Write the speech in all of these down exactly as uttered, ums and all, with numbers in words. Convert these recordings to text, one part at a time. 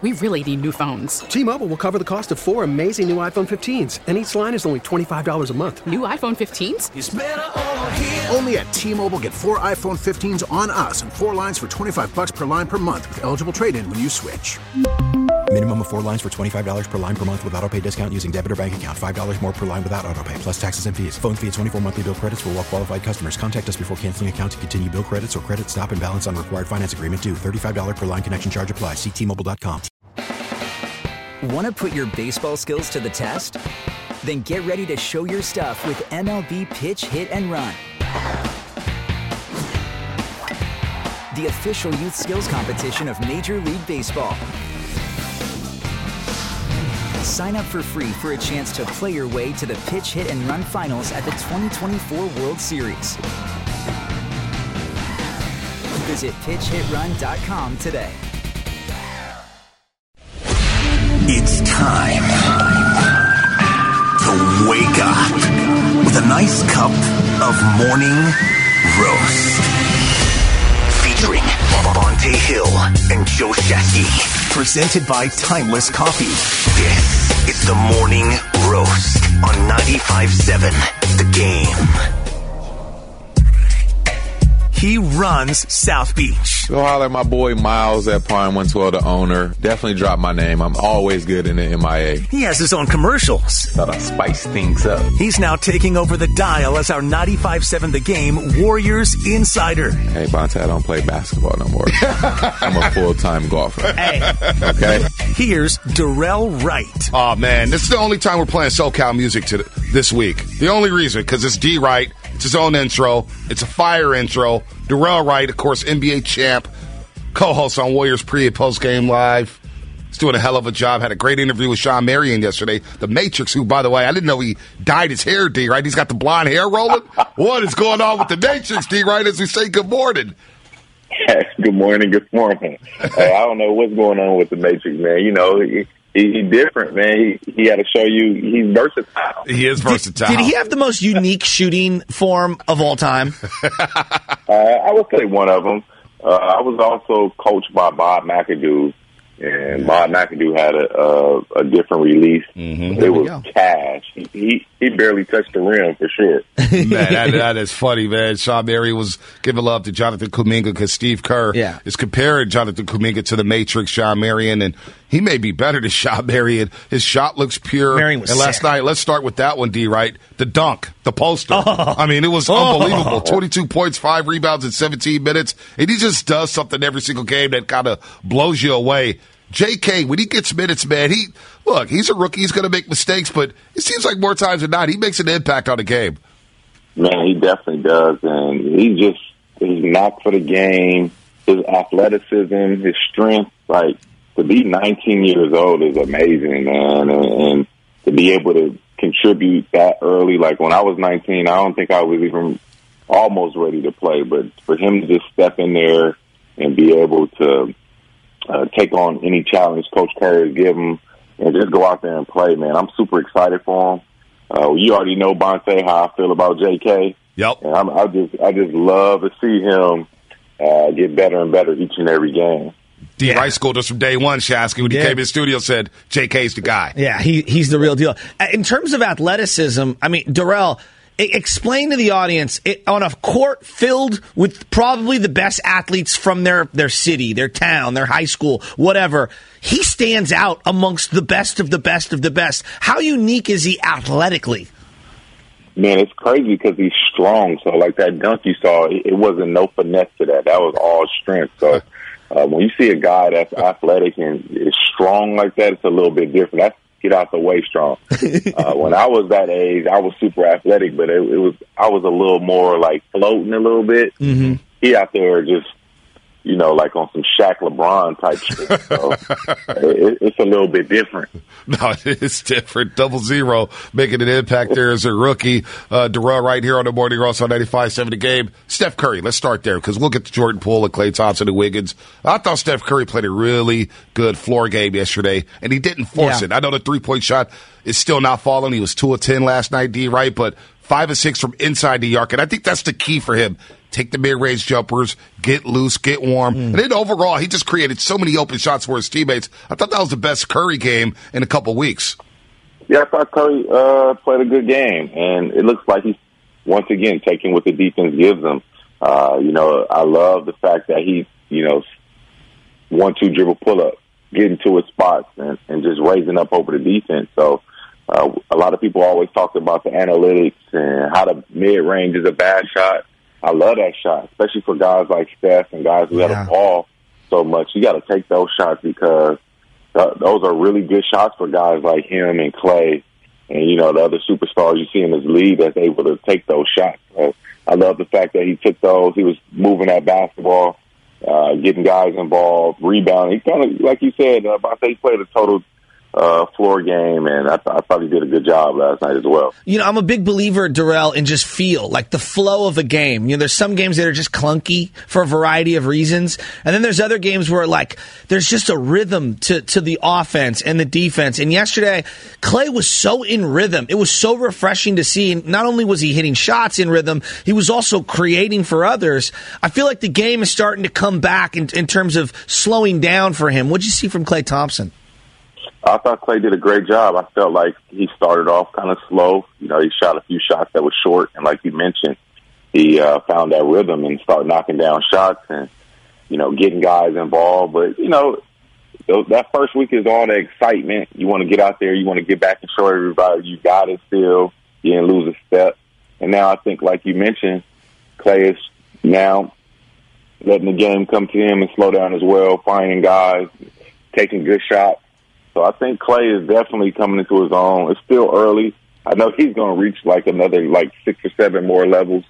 We really need new phones. T-Mobile will cover the cost of four amazing new iPhone fifteens, and each line is only twenty-five dollars a month. New iPhone fifteens? It's better over here. Only at T-Mobile, get four iPhone fifteens on us and four lines for twenty-five dollars per line per month with eligible trade-in when you switch. Minimum of four lines for twenty-five dollars per line per month with autopay discount using debit or bank account. five dollars more per line without autopay, plus taxes and fees. Phone fee at twenty-four monthly bill credits for well-qualified customers. Contact us before canceling account to continue bill credits or credit stop and balance on required finance agreement due. thirty-five dollars per line connection charge applies. See T Mobile dot com. Want to put your baseball skills to the test? Then get ready to show your stuff with M L B Pitch, Hit, and Run. The official youth skills competition of Major League Baseball. Sign up for free for a chance to play your way to the Pitch, Hit, and Run finals at the twenty twenty-four World Series. Visit pitch hit run dot com today. It's time to wake up with a nice cup of morning roast. Featuring Bonte Hill and Joe Shasky. Presented by Timeless Coffee. This is the Morning Roast on ninety-five point seven The Game. He runs South Beach. Go holler at my boy Miles at Prime one twelve, the owner. Definitely drop my name. I'm always good in the M I A. He has his own commercials. Thought I'd spice things up. He's now taking over the dial as our ninety-five point seven The Game Warriors Insider. Hey, Bonte, I don't play basketball no more. I'm a full-time golfer. Hey. Okay? Here's Darrell Wright. Oh, man, this is the only time we're playing SoCal music to this week. The only reason, because it's D. Wright. It's his own intro. It's a fire intro. Darrell Wright, of course, N B A champ, co-host on Warriors Pre- and Post Game Live. He's doing a hell of a job. Had a great interview with Sean Marion yesterday. The Matrix, who, by the way, I didn't know he dyed his hair, D. Right? He's got the blonde hair rolling. What is going on with the Matrix, D. Right? As we say good morning. Good morning. Good morning. uh, I don't know what's going on with the Matrix, man. You know, he, he, he's different, man. He, he had to show you he's versatile. He is versatile. Did, did he have the most unique shooting form of all time? uh, I would say one of them. Uh, I was also coached by Bob McAdoo, and Bob McAdoo had a, a, a different release. Mm-hmm. It was cash. He, he he barely touched the rim for sure. Man, that, that is funny, man. Sean Marion was giving love to Jonathan Kuminga because Steve Kerr yeah. is comparing Jonathan Kuminga to the Matrix, Sean Marion, and he may be better than Sean Marion. His shot looks pure. Marion was and last sick. night, let's start with that one, D. Right? The dunk, the poster. Oh. I mean, it was Oh. unbelievable. twenty-two points, five rebounds in seventeen minutes, and he just does something every single game that kind of blows you away. J K, when he gets minutes, man, he look, he's a rookie. He's going to make mistakes, but it seems like more times than not, he makes an impact on the game. Man, he definitely does, and he just he's knocked for the game. His athleticism, his strength, like to be nineteen years old is amazing, man, and, and to be able to contribute that early. Like when I was nineteen, I don't think I was even almost ready to play, but for him to just step in there and be able to uh, take on any challenge Coach Kerr has given and just go out there and play, man, I'm super excited for him. Uh, you already know, Bonte, how I feel about J K. Yep. And I'm, I just, I just love to see him uh, get better and better each and every game. D. Yeah. Wright schooled us from day one, Shasky. When he Yeah. came in the studio, said J K's the guy. Yeah, he he's the real deal. In terms of athleticism, I mean, Darrell, explain to the audience, it, on a court filled with probably the best athletes from their, their city, their town, their high school, whatever, he stands out amongst the best of the best of the best. How unique is he athletically? Man, it's crazy because he's strong. So, like that dunk you saw, it, it wasn't no finesse to that. That was all strength. So, uh, when you see a guy that's athletic and is strong like that, it's a little bit different. That's get out the way strong. Uh, when I was that age, I was super athletic, but it, it was I was a little more like floating a little bit. Mm-hmm. He out there just, you know, like on some Shaq LeBron type shit. So it, it's a little bit different. No, it's different. Double zero, making an impact there as a rookie. Uh, Darrell right here on the Morning Roast on ninety-five point seven The Game. Steph Curry, let's start there because we'll get to Jordan Poole and Klay Thompson and Wiggins. I thought Steph Curry played a really good floor game yesterday, and he didn't force yeah. it. I know the three-point shot is still not falling. He was two of ten last night, D, right? But five of six from inside the arc. And I think that's the key for him. Take the mid-range jumpers, get loose, get warm. Mm. And then overall, he just created so many open shots for his teammates. I thought that was the best Curry game in a couple weeks. Yeah, I thought Curry uh, played a good game. And it looks like he's, once again, taking what the defense gives him. Uh, you know, I love the fact that he, you know, one-two dribble pull-up, getting to his spots and, and just raising up over the defense. So uh, a lot of people always talk about the analytics and how the mid-range is a bad shot. I love that shot, especially for guys like Steph and guys who yeah. have a ball so much. You got to take those shots because th- those are really good shots for guys like him and Clay and, you know, the other superstars you see in this league that's able to take those shots. So I love the fact that he took those. He was moving that basketball, uh, getting guys involved, rebounding. He kind of, like you said, uh, I think he played a total Uh, floor game, and I, th- I thought he did a good job last night as well. You know, I'm a big believer, Darrell, in just feel, like the flow of a game. You know, there's some games that are just clunky for a variety of reasons, and then there's other games where, like, there's just a rhythm to, to the offense and the defense. And yesterday, Clay was so in rhythm. It was so refreshing to see. And not only was he hitting shots in rhythm, he was also creating for others. I feel like the game is starting to come back in, in terms of slowing down for him. What'd you see from Klay Thompson? I thought Clay did a great job. I felt like he started off kind of slow. You know, he shot a few shots that were short, and like you mentioned, he uh, found that rhythm and started knocking down shots and, you know, getting guys involved. But, you know, that first week is all the excitement. You want to get out there. You want to get back and show everybody you got it still. You didn't lose a step. And now I think, like you mentioned, Clay is now letting the game come to him and slow down as well, finding guys, taking good shots. So I think Clay is definitely coming into his own. It's still early. I know he's going to reach like another like six or seven more levels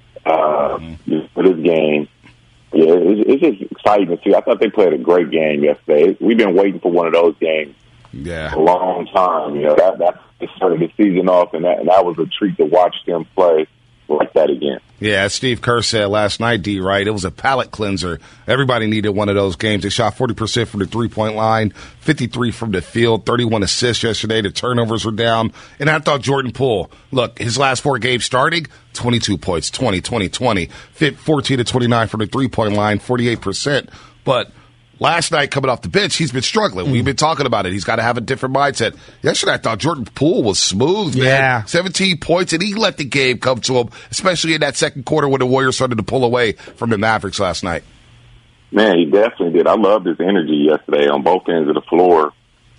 uh, mm-hmm. for this game. Yeah, it's, it's just exciting to see. I thought they played a great game yesterday. We've been waiting for one of those games yeah. for a long time. You know, that that started the season off, and that, and that was a treat to watch them play like that again. Yeah, as Steve Kerr said last night, D, right? It was a palate cleanser. Everybody needed one of those games. They shot forty percent from the three-point line, fifty-three from the field, thirty-one assists yesterday. The turnovers were down. And I thought Jordan Poole, look, his last four games starting, twenty-two points, twenty, twenty, twenty, fourteen to twenty-nine from the three-point line, forty-eight percent. But last night, coming off the bench, he's been struggling. Mm. We've been talking about it. He's got to have a different mindset. Yesterday, I thought Jordan Poole was smooth, man. Yeah. seventeen points, and he let the game come to him, especially in that second quarter when the Warriors started to pull away from the Mavericks last night. Man, he definitely did. I loved his energy yesterday on both ends of the floor.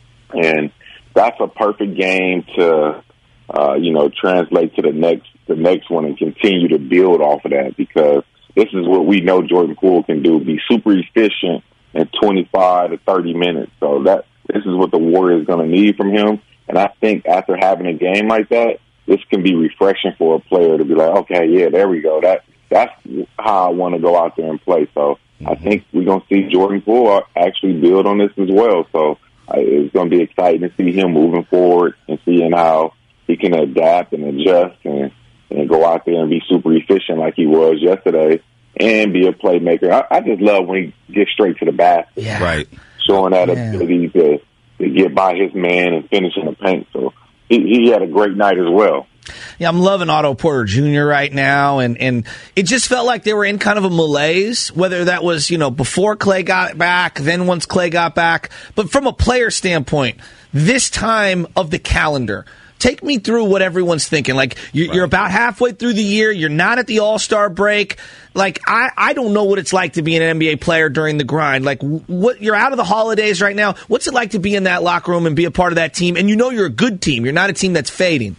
And that's a perfect game to, uh, you know, translate to the next the next one and continue to build off of that, because this is what we know Jordan Poole can do, be super efficient in twenty-five to thirty minutes. So that this is what the Warriors going to need from him. And I think after having a game like that, this can be refreshing for a player to be like, okay, yeah, there we go. That That's how I want to go out there and play. So mm-hmm. I think we're going to see Jordan Poole actually build on this as well. So uh, it's going to be exciting to see him moving forward and seeing how he can adapt and adjust and, and go out there and be super efficient like he was yesterday. And be a playmaker. I, I just love when he gets straight to the basket. Yeah. Right. Showing that yeah. ability to, to get by his man and finish in the paint. So he, he had a great night as well. Yeah, I'm loving Otto Porter Junior right now, and, and it just felt like they were in kind of a malaise, whether that was, you know, before Clay got back, then once Clay got back. But from a player standpoint, this time of the calendar, take me through what everyone's thinking. Like, you're, right. you're about halfway through the year. You're not at the All-Star break. Like, I, I don't know what it's like to be an N B A player during the grind. Like, what you're out of the holidays right now. What's it like to be in that locker room and be a part of that team? And you know you're a good team. You're not a team that's fading.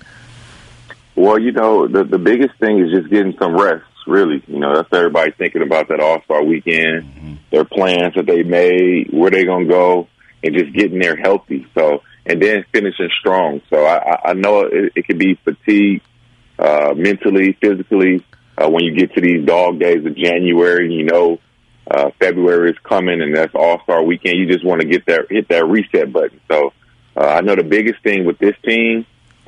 Well, you know, the, the biggest thing is just getting some rest, really. You know, that's everybody thinking about that All-Star weekend, mm-hmm. their plans that they made, where they're going to go, and just getting there healthy. So, and then finishing strong. So I, I know it, it can be fatigue uh, mentally, physically, uh, when you get to these dog days of January. You know, uh, February is coming, and that's All-Star weekend. You just want to get that, hit that reset button. So uh, I know the biggest thing with this team,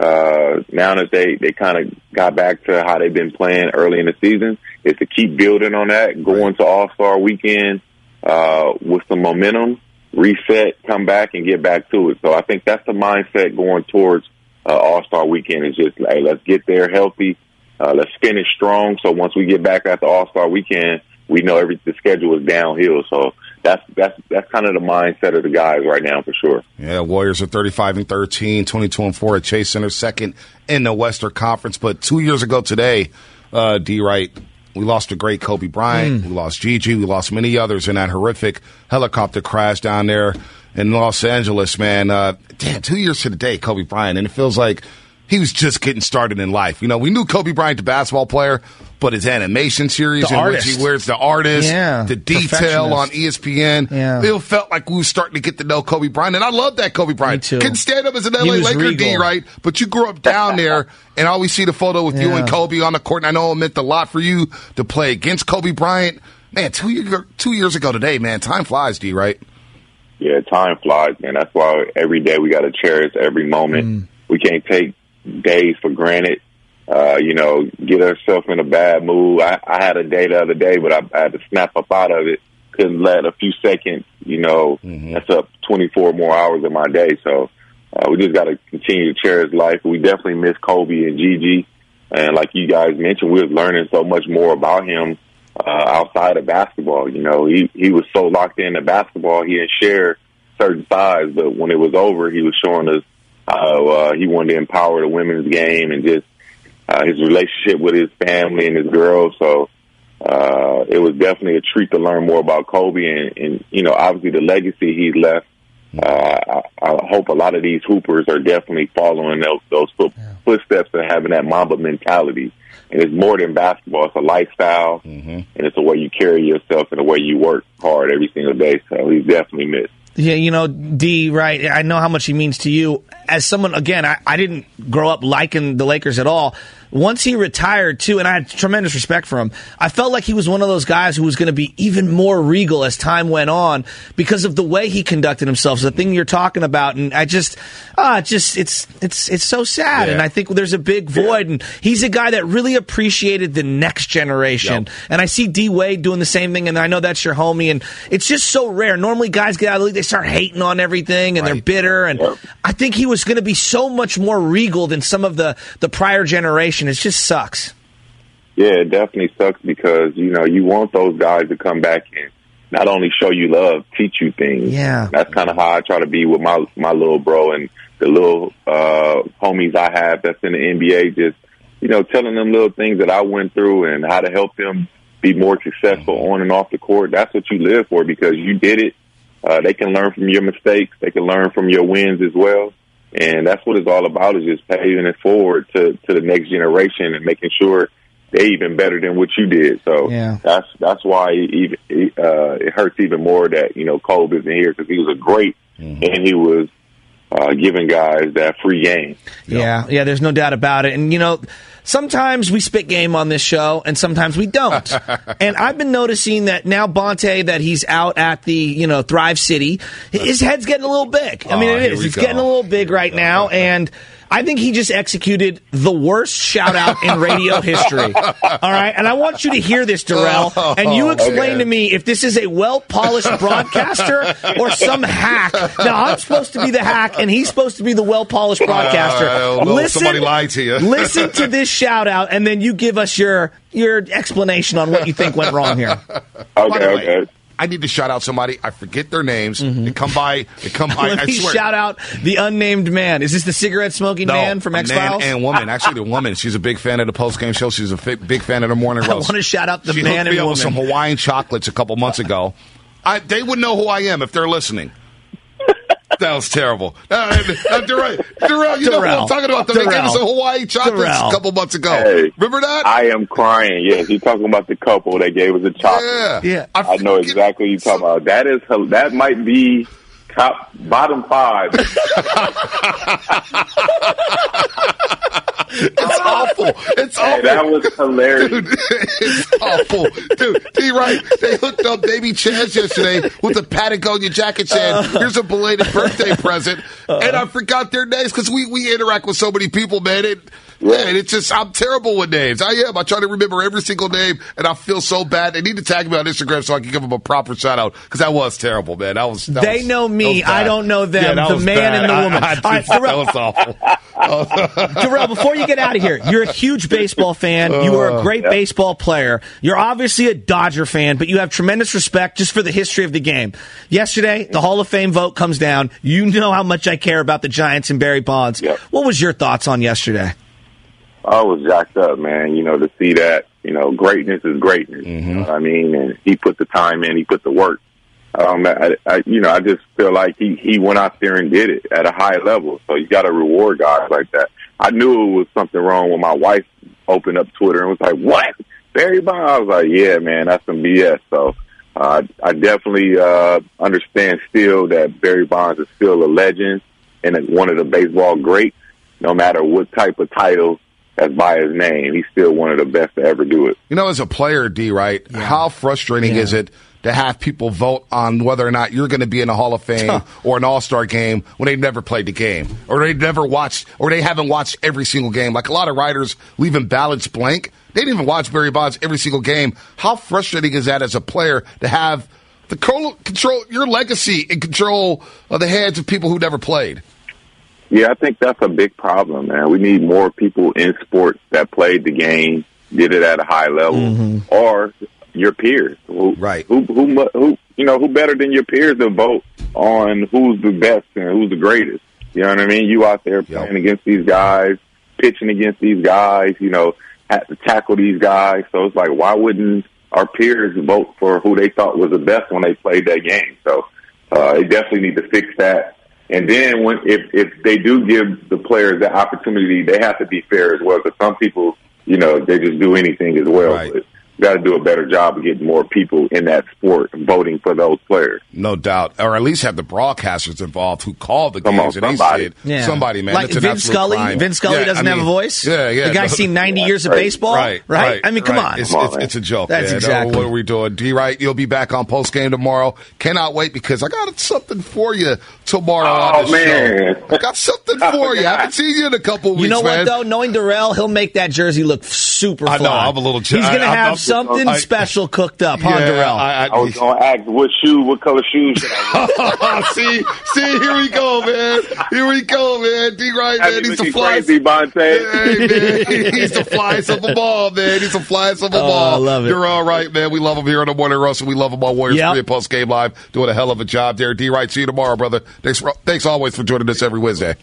uh, now that they, they kind of got back to how they've been playing early in the season, is to keep building on that, going to All-Star weekend uh, with some momentum, reset, come back, and get back to it. So I think that's the mindset going towards uh, All-Star Weekend is just, hey, let's get there healthy. Uh, let's finish strong. So once we get back after All-Star Weekend, we know every the schedule is downhill. So that's that's that's kind of the mindset of the guys right now for sure. Yeah, Warriors are thirty-five and thirteen, twenty-two and four at Chase Center, second in the Western Conference. But two years ago today, uh, D. Wright, we lost a great Kobe Bryant. Mm. We lost Gigi. We lost many others in that horrific helicopter crash down there in Los Angeles, man. Uh, damn, two years to the day, Kobe Bryant, and it feels like he was just getting started in life. You know, we knew Kobe Bryant, the basketball player, but his animation series the in artist. which he wears the artist, yeah, the detail on E S P N, yeah. it felt like we were starting to get to know Kobe Bryant. And I love that Kobe Bryant. Me too. Couldn't stand up as an L A He was Laker, regal. D, right? But you grew up down there, and I always see the photo with yeah. you and Kobe on the court, and I know it meant a lot for you to play against Kobe Bryant. Man, two, year, two years ago today, man, time flies, D, right? Yeah, time flies, man. That's why every day we got to cherish every moment. Mm. We can't take days for granted. Uh, you know, get ourselves in a bad mood. I, I had a day the other day, but I, I had to snap up out of it. Couldn't let a few seconds, you know, mm-hmm. that's up twenty-four more hours of my day. So uh, we just got to continue to cherish life. We definitely miss Kobe and Gigi. And like you guys mentioned, we was learning so much more about him uh, outside of basketball. You know, he, he was so locked into basketball, he didn't share certain sides. But when it was over, he was showing us how uh, he wanted to empower the women's game and just uh, his relationship with his family and his girls. So uh, it was definitely a treat to learn more about Kobe and, and you know, obviously the legacy he left. Uh, I, I hope a lot of these hoopers are definitely following those, those foot, yeah. footsteps and having that Mamba mentality. And it's more than basketball. It's a lifestyle, mm-hmm. and it's the way you carry yourself and the way you work hard every single day. So he's definitely missed. Yeah, you know, D, right, I know how much he means to you. As someone, again, I, I didn't grow up liking the Lakers at all. Once he retired, too, and I had tremendous respect for him, I felt like he was one of those guys who was going to be even more regal as time went on because of the way he conducted himself. So the thing you're talking about, and I just, ah, just it's it's it's so sad. Yeah. And I think there's a big void. And he's a guy that really appreciated the next generation. Yep. And I see D Wade doing the same thing, and I know that's your homie. And it's just so rare. Normally, guys get out of the league, they start hating on everything, and right. they're bitter. And yep. I think he was going to be so much more regal than some of the the prior generation. It just sucks. Yeah, it definitely sucks because, you know, you want those guys to come back and not only show you love, teach you things. Yeah. That's kind of how I try to be with my my little bro and the little uh, homies I have that's in the N B A, just, you know, telling them little things that I went through and how to help them be more successful on and off the court. That's what you live for because you did it. Uh, they can learn from your mistakes. They can learn from your wins as well. And that's what it's all about, is just paving it forward to, to the next generation and making sure they're even better than what you did. So yeah. that's that's why even, uh, it hurts even more that, you know, Kobe isn't here because he was a great mm-hmm. and he was uh, giving guys that free game. Yeah, yeah, there's no doubt about it. And, you know, sometimes we spit game on this show, and sometimes we don't. And I've been noticing that now Bonte, that he's out at the, you know, Thrive City, his head's getting a little big. I mean, oh, it is. It's go. getting a little big right now, and I think he just executed the worst shout-out in radio history. All right? And I want you to hear this, Darrell, and you explain okay. to me if this is a well-polished broadcaster or some hack. Now, I'm supposed to be the hack, and he's supposed to be the well-polished broadcaster. Uh, listen, somebody lied to you. Listen to this shout-out, and then you give us your your explanation on what you think went wrong here. Okay, okay. I need to shout out somebody. I forget their names. Mm-hmm. They come by. They come by. Let I me swear. shout out the unnamed man. Is this the cigarette smoking no, man from X-Files? Man and woman. Actually, the woman. She's a big fan of the post game show. She's a fi- big fan of the morning roast. I want to shout out the she man hooked me and up woman. with some Hawaiian chocolates a couple months ago. I, they would know who I am if they're listening. That was terrible. Uh, uh, Darrell, Darrell, you know what I'm talking about? They gave us some Hawaii chocolates Darrell. a couple months ago. Hey, remember that? I am crying. Yes, you're talking about the couple that gave us a chocolate. Yeah, yeah. I, I know exactly what you're talking about. That is that might be top bottom five. It's awful. It's awful. Hey, that was hilarious. Dude, it's awful. Dude, D. Wright, they hooked up baby Chaz yesterday with a Patagonia jacket saying, uh, here's a belated birthday present. Uh, and I forgot their names because we, we interact with so many people, man. It, man, it's just, I'm terrible with names. I am. I try to remember every single name, and I feel so bad. They need to tag me on Instagram so I can give them a proper shout out because that was terrible, man. That was. That they was, know me. I don't know them. Yeah, the man bad. and the woman. I, I, All right, that was awful. Darrell, before you get out of here, you're a huge baseball fan. You were a great Yep. baseball player. You're obviously a Dodger fan, but you have tremendous respect just for the history of the game. Yesterday, the Hall of Fame vote comes down. You know how much I care about the Giants and Barry Bonds. Yep. What was your thoughts on yesterday? I was jacked up, man. You know, to see that, you know, greatness is greatness. Mm-hmm. You know what I mean? And he put the time in, he put the work. Um, I, I, you know, I just feel like he, he went out there and did it at a high level. So you got to reward guys like that. I knew it was something wrong when my wife opened up Twitter and was like, "What? Barry Bonds?" I was like, "Yeah, man, that's some B S." So uh, I definitely uh, understand still that Barry Bonds is still a legend and one of the baseball greats. No matter what type of title that's by his name, he's still one of the best to ever do it. You know, as a player, D, right, yeah. how frustrating yeah. is it to have people vote on whether or not you're going to be in a Hall of Fame or an All-Star game when they've never played the game, or they never watched, or they haven't watched every single game? Like a lot of writers leaving ballots blank. They didn't even watch Barry Bonds every single game. How frustrating is that as a player to have the control, your legacy in control of the hands of people who never played? Yeah, I think that's a big problem, man. We need more people in sports that played the game, did it at a high level, mm-hmm. or your peers. Who, right. Who, who, who, you know, who better than your peers to vote on who's the best and who's the greatest? You know what I mean? You out there playing yep. against these guys, pitching against these guys, you know, have to tackle these guys. So it's like, why wouldn't our peers vote for who they thought was the best when they played that game? So uh, they definitely need to fix that. And then when if, if they do give the players the opportunity, they have to be fair as well. Because some people, you know, they just do anything as well. Right. But got to do a better job of getting more people in that sport voting for those players. No doubt. Or at least have the broadcasters involved who call the Come games. on, and somebody. they said, yeah. somebody, man. Like That's Vince Scully. crime. Vince Scully yeah, doesn't I have mean, a voice? Yeah, yeah. The guy's seen ninety years of baseball? Right, right. right. I mean, come right. on. It's, come it's, on, it's a joke. That's man. exactly. Oh, what are we doing? D. Wright, you'll be back on postgame tomorrow. Cannot wait because I got something for you tomorrow oh, on the man. show. I got something for you. I haven't seen you in a couple weeks, You know man. what, though? Knowing Darrell, he'll make that jersey look super fly. I know. I'm a little He's going to I, have I'm, something I, special cooked up, huh, yeah, Darrell? I, I, I was going to ask what shoe, what color shoes should I wear? see, see, here we go, man. Here we go, man. D. Wright, man, he's the flyest. Crazy, Bonte. Hey, man, he's the flyest of them all, man. He's the flyest of them Oh, all. I love it. You're all right, man. We love him here on the Morning Roast, and we love him on Warriors Yep. Free and Post Game Live. Doing a hell of a job there. D. Wright, see you tomorrow, brother. Thanks, for, thanks always for joining us every Wednesday.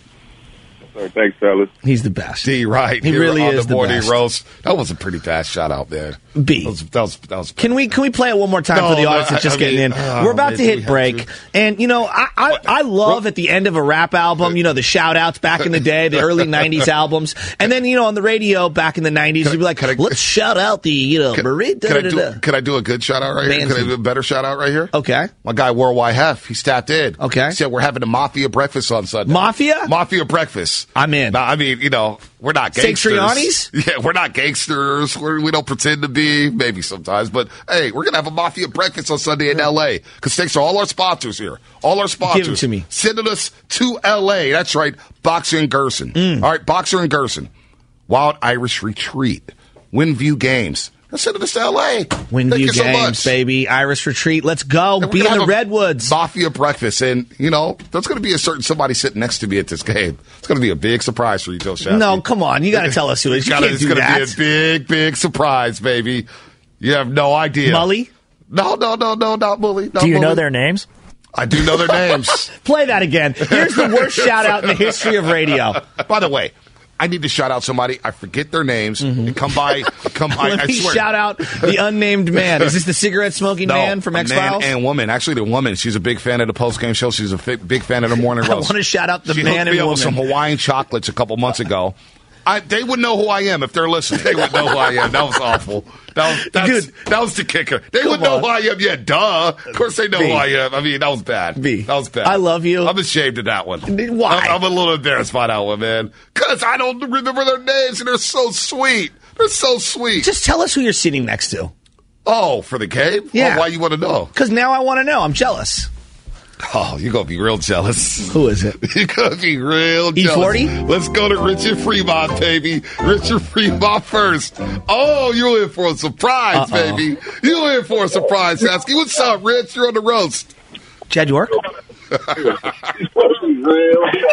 Thanks, fellas. He's the best. D. Wright, He here really on is the the Morning best. Roast. That was a pretty fast shout out, man. B. That was, that was, that was Can we can we play it one more time No, for the no, audience that's I- just I getting mean, in? oh, We're about man, to do hit we have break, to? and you know I I, I love at the end of a rap album, you know the shout outs back in the day, the early nineties albums, and then you know on the radio back in the nineties, you'd be like, I- let's shout out the you know Can, burrito. can, I do, can I do a good shout out right here? Fancy. Can I do a better shout out right here? Okay, My guy, Worldwide Hef, he tapped in. Okay. He said, we're having a Mafia breakfast on Sunday. Mafia? Mafia breakfast. I'm in. Now, I mean, you know, we're not gangsters. Saint-Triani's? Yeah, we're not gangsters. We're, we don't pretend to be, maybe sometimes. But, hey, we're going to have a Mafia breakfast on Sunday in L A. Because thanks to all our sponsors here. All our sponsors. Give it to me. Sending us to L A. That's right. Boxer and Gerson. Mm. All right, Boxer and Gerson. Wild Irish Retreat. Windview Games. They're sending us to L A. Windview Thank you so Games, much. baby. Irish Retreat. Let's go. And we're Be in gonna the have a Redwoods. Mafia breakfast. And, you know, there's going to be a certain somebody sitting next to me at this game. It's going to be a big surprise for you, Joe Shasky. No, come on. You got to tell us who it is. You Gotta- can't it's do gonna that. be a big, big surprise, baby. You have no idea. Mully? No, no, no, no, not Mully. Not Do you Mully. know their names? I do know their names. Play that again. Here's the worst shout out in the history of radio. By the way, I need to shout out somebody. I forget their names. And come by, come by. Let I me swear. shout out the unnamed man. Is this the cigarette smoking No, man from a X Files? man and woman. Actually, the woman. She's a big fan of the post game show. She's a fi- big fan of the morning I roast. want to shout out the she man hooked me and up with some woman. Hawaiian chocolates a couple months ago. I, they would know who I am if they're listening. They would know who I am. That was awful. That was that's, Dude. that was the kicker. They Come would know on. who I am. Yeah, duh. Of course they know B. who I am. I mean, that was bad. B. That was bad. I love you. I'm ashamed of that one. Why? I'm, I'm a little embarrassed by that one, man. Because I don't remember their names, and they're so sweet. They're so sweet. Just tell us who you're sitting next to. Oh, for the game? Yeah. Oh, why you want to know? Because now I want to know. I'm jealous. Oh, you're going to be real jealous. Who is it? You're going to be real E forty? jealous. Let's go to Richard Fremont, baby. Richard Fremont first. Oh, you're in for a surprise, Uh-oh. baby. You're in for a surprise, Sasky. What's up, Rich? You're on the roast. Chad York? Hey,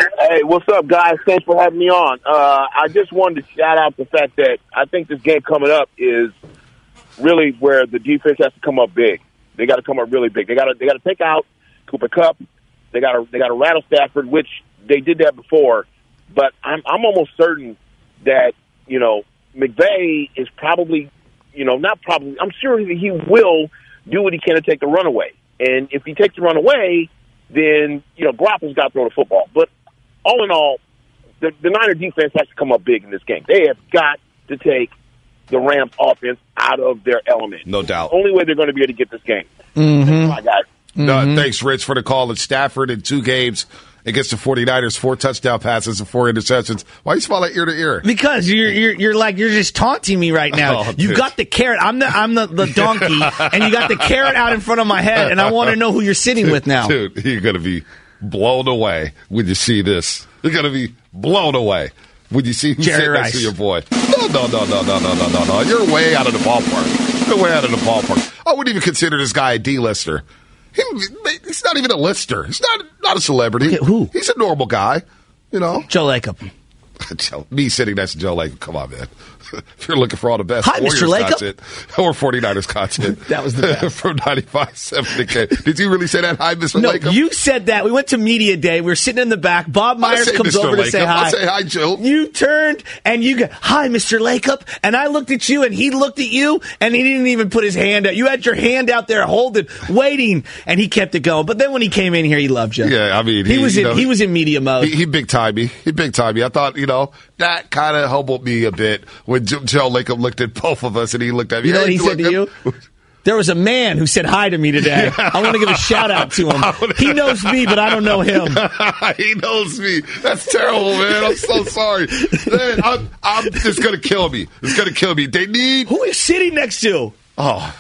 what's up, guys? Thanks for having me on. Uh, I just wanted to shout out the fact that I think this game coming up is really where the defense has to come up big. They got to come up really big. They got to they got to take out Cooper Kupp. They got to they got to rattle Stafford, which they did that before. But I'm I'm almost certain that you know McVay is probably you know not probably I'm sure that he will do what he can to take the run away. And if he takes the run away, then you know Garoppolo's got to throw the football. But all in all, the, the Niner defense has to come up big in this game. They have got to take the Rams offense out of their element. No doubt. The only way they're going to be able to get this game. Mm-hmm. My guys. Mm-hmm. No, thanks, Rich, for the call. It's Stafford in two games against the 49ers, four touchdown passes and four interceptions. Why you smile ear to ear? Because you're you're you're like you're just taunting me right now. Oh, you got the carrot. I'm the I'm the, the donkey, and you got the carrot out in front of my head, and I want to know who you're sitting with now. Dude, you're gonna be blown away when you see this. You're gonna be blown away when you see who's Jerry sitting Rice. next to your boy. No, no, no, no, no, no, no, no, no. You're way out of the ballpark. You're way out of the ballpark. I wouldn't even consider this guy a D-lister. He, he's not even a lister. He's not not a celebrity. Okay, who? He's a normal guy. You know, Joe Lacob. Joe, me sitting next to Joe Lacob. Come on, man. If you're looking for all the best Hi, Warriors Mister Lacob. content or 49ers content. That was the best. From ninety-five point seven The K. Did you really say that? Hi, Mister No, Lacob? you said that. We went to media day. We were sitting in the back. Bob I Myers say comes Mister over to Lacob. say hi. I say hi, Joe. You turned and you go, hi, Mister Lacob. And I looked at you and he looked at you and he didn't even put his hand out. You had your hand out there holding, waiting, and he kept it going. But then when he came in here, he loved you. Yeah, I mean, he, he, was in you know, he was in media mode. He, he big time me. He big time me. I thought, you know, that kind of humbled me a bit when Joe, Joe Lacob looked at both of us and he looked at me. You know what Hey, he said to you? There was a man who said hi to me today. Yeah. I want to give a shout out to him. He knows me, but I don't know him. He knows me. That's terrible, man. I'm so sorry. Man, I'm, I'm, it's going to kill me. It's going to kill me. They need. Who is sitting next to? Oh.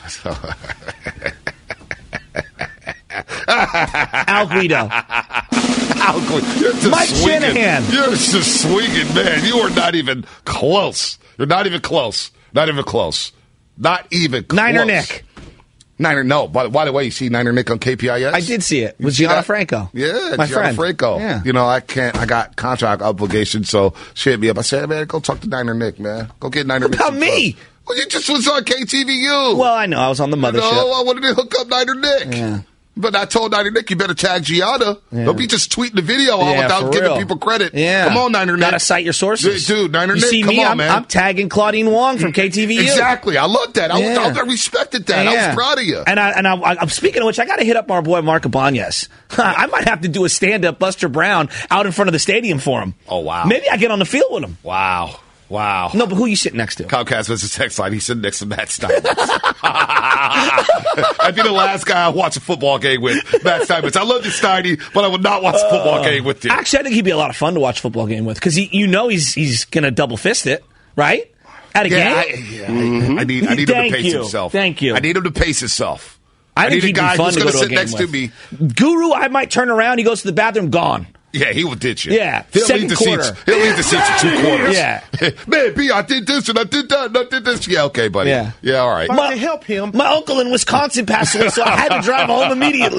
Al Guido. Al Guido. You're just Mike swinging. Shanahan. You're just swinging, man. You are not even close. You're not even close. Not even close. Not even close. Niner Nick. Niner, no. By, by the way, you see Niner Nick on K P I S? I did see it. With see Gianna that? Franco. Yeah, my Gianna friend. Franco. Yeah. You know, I can't, I got contract obligations, so she hit me up. I said, man, go talk to Niner Nick, man. Go get Niner Nick. About some me? clubs. Well, you just was on K T V U. Well, I know. I was on the mothership. No, I wanted to hook up Niner Nick. Yeah. But I told Niner Nick, you better tag Gianna. Yeah. Don't be just tweeting the video out Yeah, without for giving real. people credit. Yeah. Come on, Niner Nick. Gotta cite your sources. Dude, Niner you Nick, see come me, on, I'm, man. I'm tagging Claudine Wong from K T V U. Exactly. I love that. I, Yeah. was, I respected that. I Yeah. was proud of you. And I and I, I'm speaking of which, I got to hit up our boy Mark Ibanez. I might have to do a stand up Buster Brown out in front of the stadium for him. Oh, wow. Maybe I get on the field with him. Wow. Wow. No, but who you sitting next to? Comcast was his text line. He's sitting next to Matt Steinmetz. I'd be the last guy I watch a football game with, Matt Steinmetz. I love you, Steiny, but I would not watch a football game with you. Actually, I think he'd be a lot of fun to watch a football game with because he, you know, he's he's gonna double fist it, right? At a yeah, game. I, yeah, mm-hmm. I need, I need him Thank to pace you. himself. Thank you. I need him to pace himself. I, I think need he'd a guy be fun who's to going go to to a sit game next with. to me. Guru, I might turn around. He goes to the bathroom, gone. Yeah, he will ditch you. Yeah, he'll second leave the quarter. seats. He'll leave the seats in two quarters. Yeah, man, B, I did this and I did that and I did this. Yeah, okay, buddy. Yeah, yeah, all right. My, help him. My uncle in Wisconsin passed away, so I had to drive home immediately.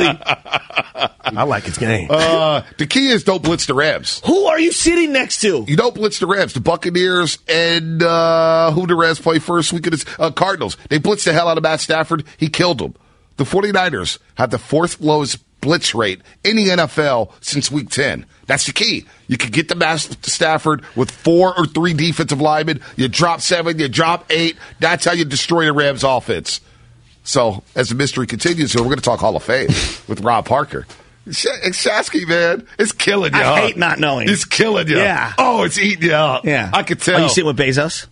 I like his game. Uh, the key is don't blitz the Rams. Who are you sitting next to? You don't blitz the Rams. The Buccaneers and uh, who the Rams play first week of this? Uh, Cardinals. They blitzed the hell out of Matt Stafford. He killed them. The 49ers have the fourth lowest blitz rate in the N F L since week ten. That's the key. You can get the Matt Stafford with four or three defensive linemen. You drop seven, you drop eight. That's how you destroy the Rams offense. So as the mystery continues here, we're going to talk Hall of Fame with Rob Parker. It's Shasky, man. It's killing you. I huh? hate not knowing. It's killing you. Yeah. Oh, it's eating you up. Yeah. I could tell. Are you sitting with Bezos?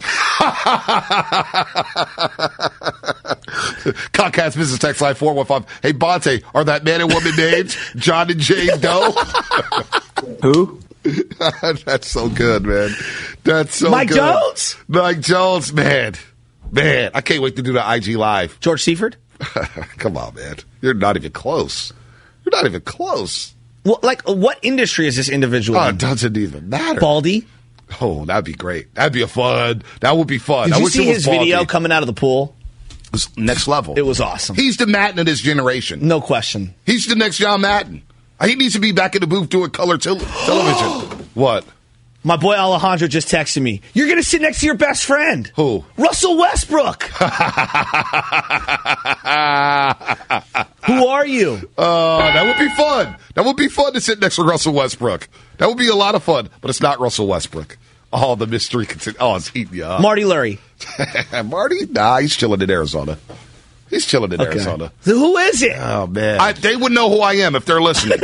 Comcast Business Text Line four one five. Hey, Bonte, are that man and woman named John and Jane Doe? Who? That's so good, man. That's so Mike good. Jones? Mike Jones, man. Man, I can't wait to do the I G Live. George Seifert? Come on, man. You're not even close. You're not even close. Well, like, what industry is this individual Oh, in? it doesn't even matter. Baldy? Oh, that'd be great. That'd be a fun. That would be fun. Did I you wish see it was his Baldy. video coming out of the pool? It was next level. It was awesome. He's the Madden of his generation. No question. He's the next John Madden. He needs to be back in the booth doing color te- television. What? My boy Alejandro just texted me. You're going to sit next to your best friend. Who? Russell Westbrook. Who are you? Uh, that would be fun. That would be fun to sit next to Russell Westbrook. That would be a lot of fun, but it's not Russell Westbrook. Oh, the mystery. Continu- oh, it's eating you up. Marty Lurie. Marty? Nah, he's chilling in Arizona. He's chilling in okay. Arizona. So who is it? Oh, man. I, they would know who I am if they're listening.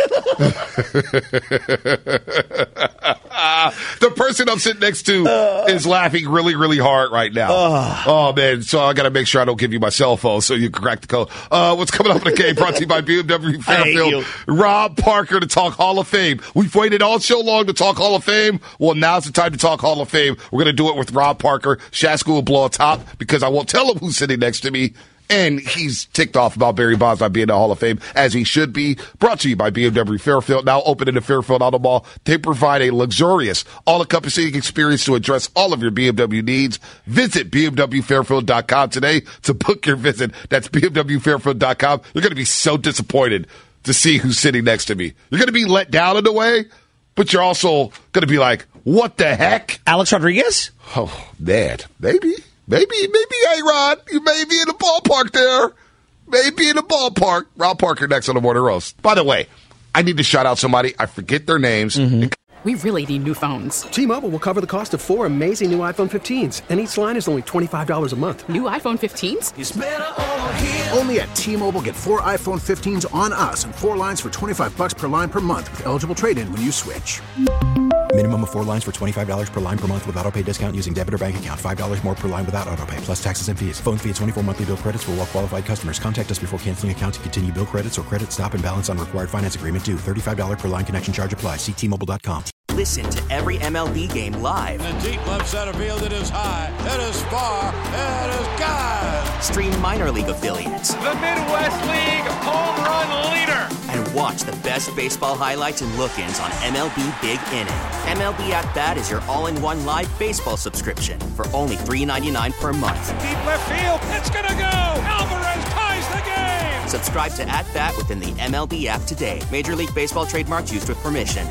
The person I'm sitting next to uh, is laughing really, really hard right now. Uh, oh, man. So I got to make sure I don't give you my cell phone so you can crack the code. Uh, what's coming up in the game brought to you by B M W Fairfield. Rob Parker to talk Hall of Fame. We've waited all show long to talk Hall of Fame. Well, now's the time to talk Hall of Fame. We're going to do it with Rob Parker. Shaska will blow a top because I won't tell him who's sitting next to me. And he's ticked off about Barry Bonds not being in the Hall of Fame, as he should be. Brought to you by B M W Fairfield, now open in the Fairfield Auto Mall. They provide a luxurious, all-encompassing experience to address all of your B M W needs. Visit B M W Fairfield dot com today to book your visit. That's B M W Fairfield dot com. You're going to be so disappointed to see who's sitting next to me. You're going to be let down in a way, but you're also going to be like, what the heck? Alex Rodriguez? Oh, man, maybe. Maybe, maybe, A-Rod, you may be in the ballpark there. Maybe in the ballpark. Rob Parker next on the Morning Roast. By the way, I need to shout out somebody. I forget their names. Mm-hmm. We really need new phones. T-Mobile will cover the cost of four amazing new iPhone fifteens, and each line is only twenty-five dollars a month. New iPhone fifteens? It's better over here. Only at T-Mobile, get four iPhone fifteens on us and four lines for twenty-five dollars per line per month with eligible trade-in when you switch. Minimum of four lines for twenty-five dollars per line per month with autopay discount using debit or bank account. five dollars more per line without autopay, plus taxes and fees. Phone fee at twenty-four monthly bill credits for well-qualified customers. Contact us before canceling account to continue bill credits or credit stop and balance on required finance agreement due. thirty-five dollars per line connection charge applies. See T Mobile dot com. Listen to every M L B game live. In the deep left center field, it is high, it is far, it is gone. Stream minor league affiliates. The Midwest League home run leader. And watch the best baseball highlights and look-ins on M L B Big Inning. M L B At Bat is your all-in-one live baseball subscription for only three dollars and ninety-nine cents per month. Deep left field, it's gonna go. Alvarez ties the game. Subscribe to At Bat within the M L B app today. Major League Baseball trademarks used with permission.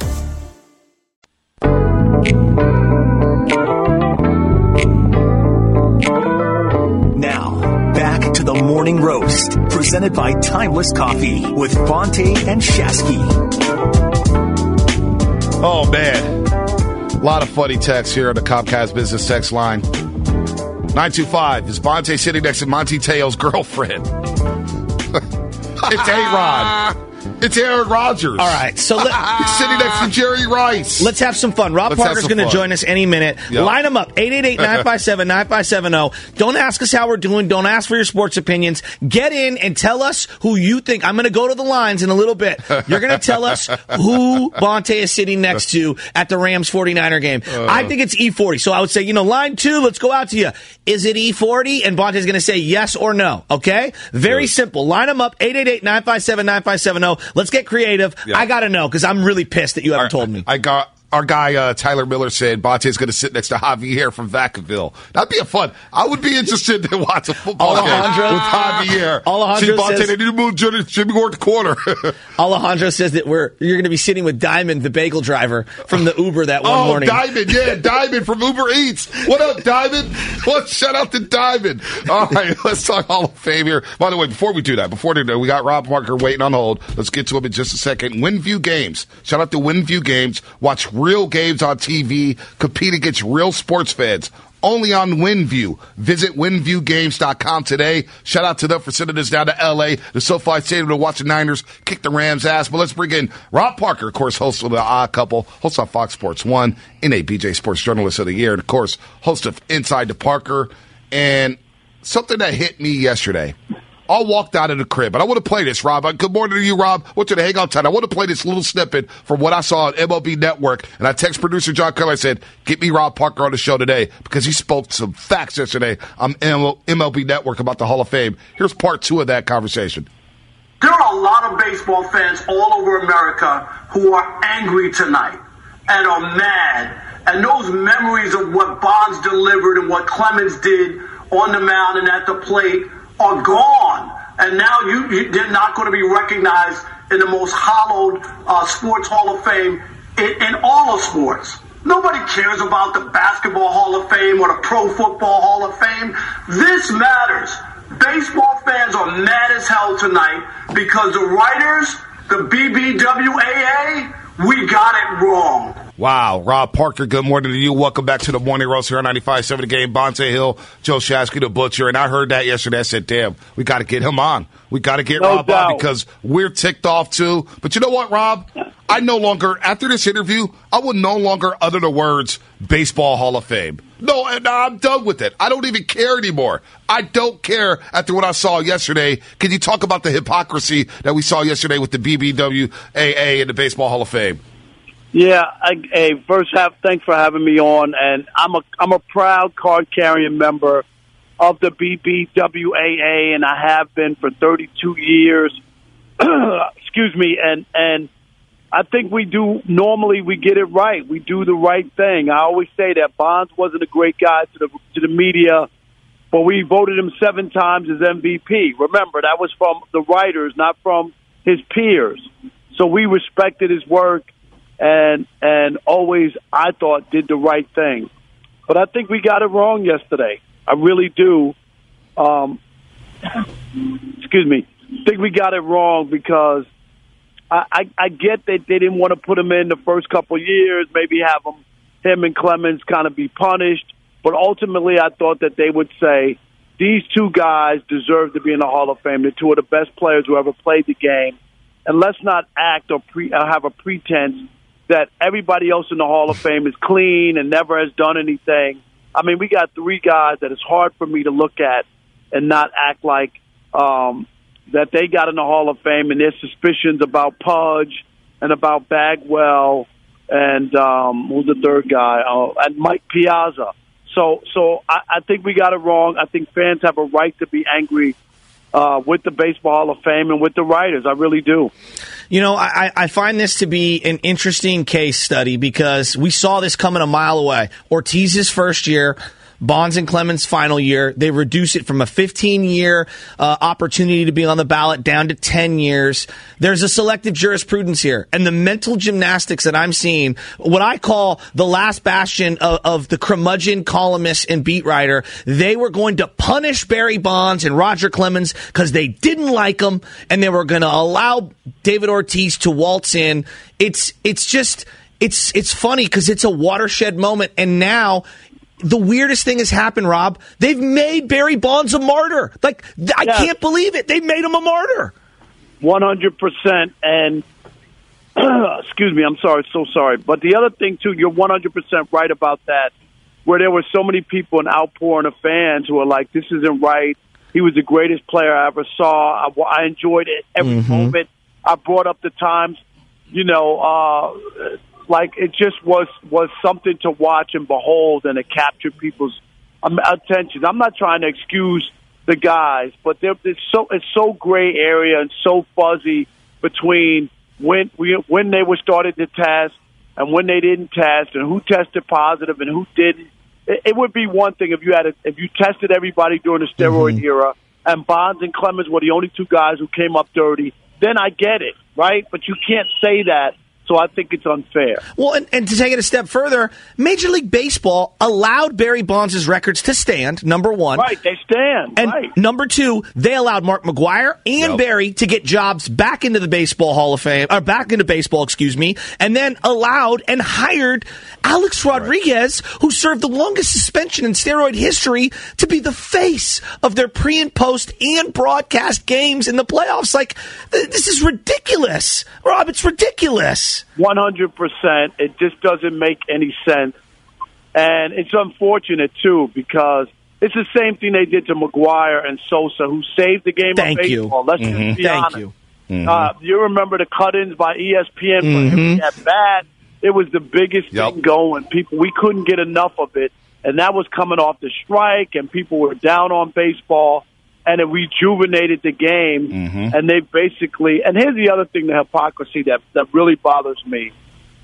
Now, back to the Morning Roast, presented by Timeless Coffee with Bonte and Shasky. Oh, man. A lot of funny texts here on the Comcast Business Text line. nine two five, is Bonte sitting next to Monty Teo's girlfriend? It's A-Rod. It's Aaron Rodgers. All right, so let, he's sitting next to Jerry Rice. Let's have some fun. Rob Let's Parker's going to join us any minute. Yep. Line them up, eight eight eight, nine five seven, nine five seven zero. Don't ask us how we're doing. Don't ask for your sports opinions. Get in and tell us who you think. I'm going to go to the lines in a little bit. You're going to tell us who Bonte is sitting next to at the Rams forty-niner game. Uh, I think it's E forty. So I would say, you know, line two, let's go out to you. Is it E forty? And Bonte's going to say yes or no, okay? Very good. Simple. Line them up, eight eight eight, nine five seven, nine five seven zero. Let's get creative. Yeah. I got to know because I'm really pissed that you haven't our, told me. I got our guy uh, Tyler Miller said Bonte's going to sit next to Javier from Vacaville. That'd be a fun. I would be interested to watch a football Alejandro, game with Javier. Alejandro See Bonte, says, they need to move Jimmy, Jimmy Ward to corner. Alejandro says that we're you're going to be sitting with Diamond, the bagel driver from the Uber that one oh, morning. Diamond, yeah, Diamond from Uber Eats. What up, Diamond? What? Shout out to Diamond. All right, let's talk Hall of Fame here. By the way, before we do that, before we do that, we got Rob Parker waiting on hold. Let's get to him in just a second. WinView Games. Shout out to WinView Games. Watch real games on T V. Compete against real sports fans. Only on WinView. Visit win view games dot com today. Shout out to them for sending us down to L A, the SoFi Stadium, to watch the Niners kick the Rams' ass. But let's bring in Rob Parker, of course, host of The Odd Couple, host on Fox Sports one, N A B J Sports Journalist of the Year, and, of course, host of Inside the Parker. And something that hit me yesterday. I walked out of the crib, and I want to play this, Rob. Good morning to you, Rob. I want you to hang on tight. I want to play this little snippet from what I saw on M L B Network, and I text producer John Keller. I said, get me Rob Parker on the show today, because he spoke some facts yesterday on M L B Network about the Hall of Fame. Here's part two of that conversation. There are a lot of baseball fans all over America who are angry tonight and are mad, and those memories of what Bonds delivered and what Clemens did on the mound and at the plate are gone, and now you, you they're not going to be recognized in the most hallowed uh, sports Hall of Fame in, in all of sports. Nobody cares about the Basketball Hall of Fame or the Pro Football Hall of Fame. This matters. Baseball fans are mad as hell tonight because the writers, the B B W A A, we got it wrong. Wow. Rob Parker, good morning to you. Welcome back to the Morning Roast here on ninety-five point seven The Game. Bonte Hill, Joe Shasky, the Butcher. And I heard that yesterday. I said, damn, we got to get him on. We got to get No Rob doubt. on because we're ticked off too. But you know what, Rob? I no longer, after this interview, I will no longer utter the words Baseball Hall of Fame. No, and I'm done with it. I don't even care anymore. I don't care after what I saw yesterday. Can you talk about the hypocrisy that we saw yesterday with the B B W A A and the Baseball Hall of Fame? Yeah, I, hey, first half, thanks for having me on, and I'm a I'm a proud card-carrying member of the B B W A A, and I have been for thirty-two years. Excuse me, and and I think we do, normally we get it right. We do the right thing. I always say that Bonds wasn't a great guy to the to the media, but we voted him seven times as M V P. Remember, that was from the writers, not from his peers. So we respected his work. And and always, I thought, did the right thing. But I think we got it wrong yesterday. I really do. Um, excuse me. I think we got it wrong because I, I, I get that they didn't want to put him in the first couple of years, maybe have him, him and Clemens kind of be punished. But ultimately, I thought that they would say, these two guys deserve to be in the Hall of Fame. They're two of the best players who ever played the game. And let's not act or pre, uh, have a pretense that everybody else in the Hall of Fame is clean and never has done anything. I mean, we got three guys that it's hard for me to look at and not act like um, that they got in the Hall of Fame, and there's suspicions about Pudge and about Bagwell and um, who's the third guy? Uh, and Mike Piazza. So, so I, I think we got it wrong. I think fans have a right to be angry uh, with the Baseball Hall of Fame and with the writers. I really do. You know, I, I find this to be an interesting case study because we saw this coming a mile away. Ortiz's first year, Bonds and Clemens' final year, they reduce it from a fifteen-year uh, opportunity to be on the ballot down to ten years. There's a selective jurisprudence here. And the mental gymnastics that I'm seeing, what I call the last bastion of, of the curmudgeon columnist and beat writer, they were going to punish Barry Bonds and Roger Clemens because they didn't like them, and they were going to allow David Ortiz to waltz in. It's it's just, it's it's funny because it's a watershed moment, and now the weirdest thing has happened, Rob. They've made Barry Bonds a martyr. Like, I Yeah. can't believe it. They made him a martyr. one hundred percent. And, excuse me, I'm sorry, so sorry. But the other thing, too, you're one hundred percent right about that, where there were so many people, an outpouring of fans who are like, this isn't right. He was the greatest player I ever saw. I, I enjoyed it every Mm-hmm. moment. I brought up the times, you know, uh, like it just was was something to watch and behold, and it captured people's um, attention. I'm not trying to excuse the guys, but there, it's so it's so gray area and so fuzzy between when we, when they were started to test and when they didn't test, and who tested positive and who didn't. It, it would be one thing if you had a, if you tested everybody during the steroid Mm-hmm. era, and Bonds and Clemens were the only two guys who came up dirty. Then I get it, right? But you can't say that. So I think it's unfair. Well, and, and to take it a step further, Major League Baseball allowed Barry Bonds' records to stand, number one. Right, they stand. And right. number two, they allowed Mark McGwire and Yep. Barry to get jobs back into the Baseball Hall of Fame, or back into baseball, excuse me, and then allowed and hired Alex Rodriguez, who served the longest suspension in steroid history, to be the face of their pre and post and broadcast games in the playoffs. Like, th- this is ridiculous. Rob, it's ridiculous. one hundred percent. It just doesn't make any sense. And it's unfortunate, too, because it's the same thing they did to McGwire and Sosa, who saved the game Thank of you. baseball. Let's Mhm. just be Thank honest. you. Mm-hmm. Uh, you remember the cut-ins by E S P N for Mhm. every at bat. It was the biggest Yep. thing going. People, we couldn't get enough of it. And that was coming off the strike, and people were down on baseball, and it rejuvenated the game. Mhm. And they basically, and here's the other thing, the hypocrisy that, that really bothers me,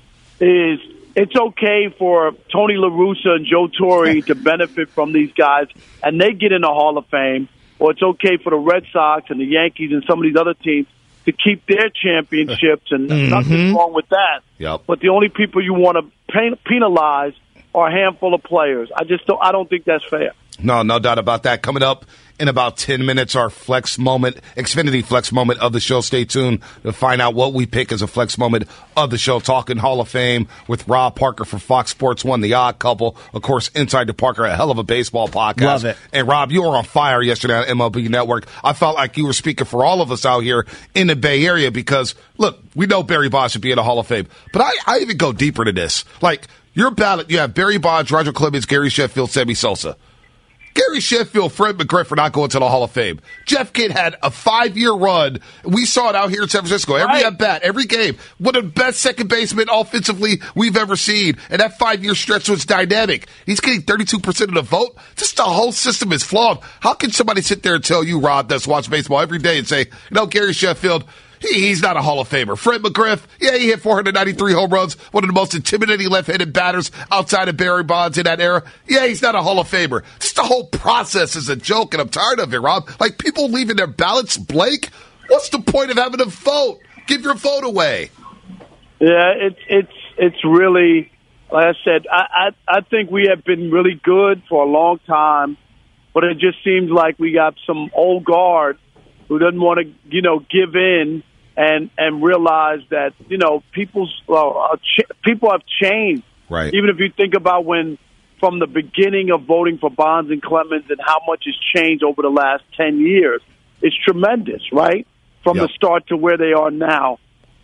is it's okay for Tony La Russa and Joe Torre to benefit from these guys, and they get in the Hall of Fame, or it's okay for the Red Sox and the Yankees and some of these other teams to keep their championships, and Mm-hmm. nothing's wrong with that. Yep. But the only people you want to penalize are a handful of players. I just don't. I don't think that's fair. No, no doubt about that. Coming up in about ten minutes, our flex moment, Xfinity flex moment of the show. Stay tuned to find out what we pick as a flex moment of the show. Talking Hall of Fame with Rob Parker from Fox Sports One, The Odd Couple. Of course, Inside the Parker, a hell of a baseball podcast. Love it. And Rob, you were on fire yesterday on M L B Network. I felt like you were speaking for all of us out here in the Bay Area because, look, we know Barry Bonds should be in the Hall of Fame. But I, I even go deeper to this. Like, your ballot, you have Barry Bonds, Roger Clemens, Gary Sheffield, Sammy Sosa. Gary Sheffield, Fred McGriff are not going to the Hall of Fame. Jeff Kidd had a five-year run. We saw it out here in San Francisco. Every Right. at-bat, every game. One of the best second basemen offensively we've ever seen. And that five-year stretch was dynamic. He's getting thirty-two percent of the vote. Just the whole system is flawed. How can somebody sit there and tell you, Rob, that's watch baseball every day and say, you know, Gary Sheffield, He, he's not a Hall of Famer. Fred McGriff, yeah, he hit four hundred ninety-three home runs, one of the most intimidating left-handed batters outside of Barry Bonds in that era. Yeah, he's not a Hall of Famer. Just the whole process is a joke, and I'm tired of it, Rob. Like, people leaving their ballots blank. What's the point of having a vote? Give your vote away. Yeah, it's it's it's really, like I said, I, I I think we have been really good for a long time, but it just seems like we got some old guard who doesn't want to, you know, give in and and realize that, you know, people's uh, ch- people have changed. Right. Even if you think about when, from the beginning of voting for Bonds and Clemens and how much has changed over the last ten years, it's tremendous, right? From Yep. the start to where they are now.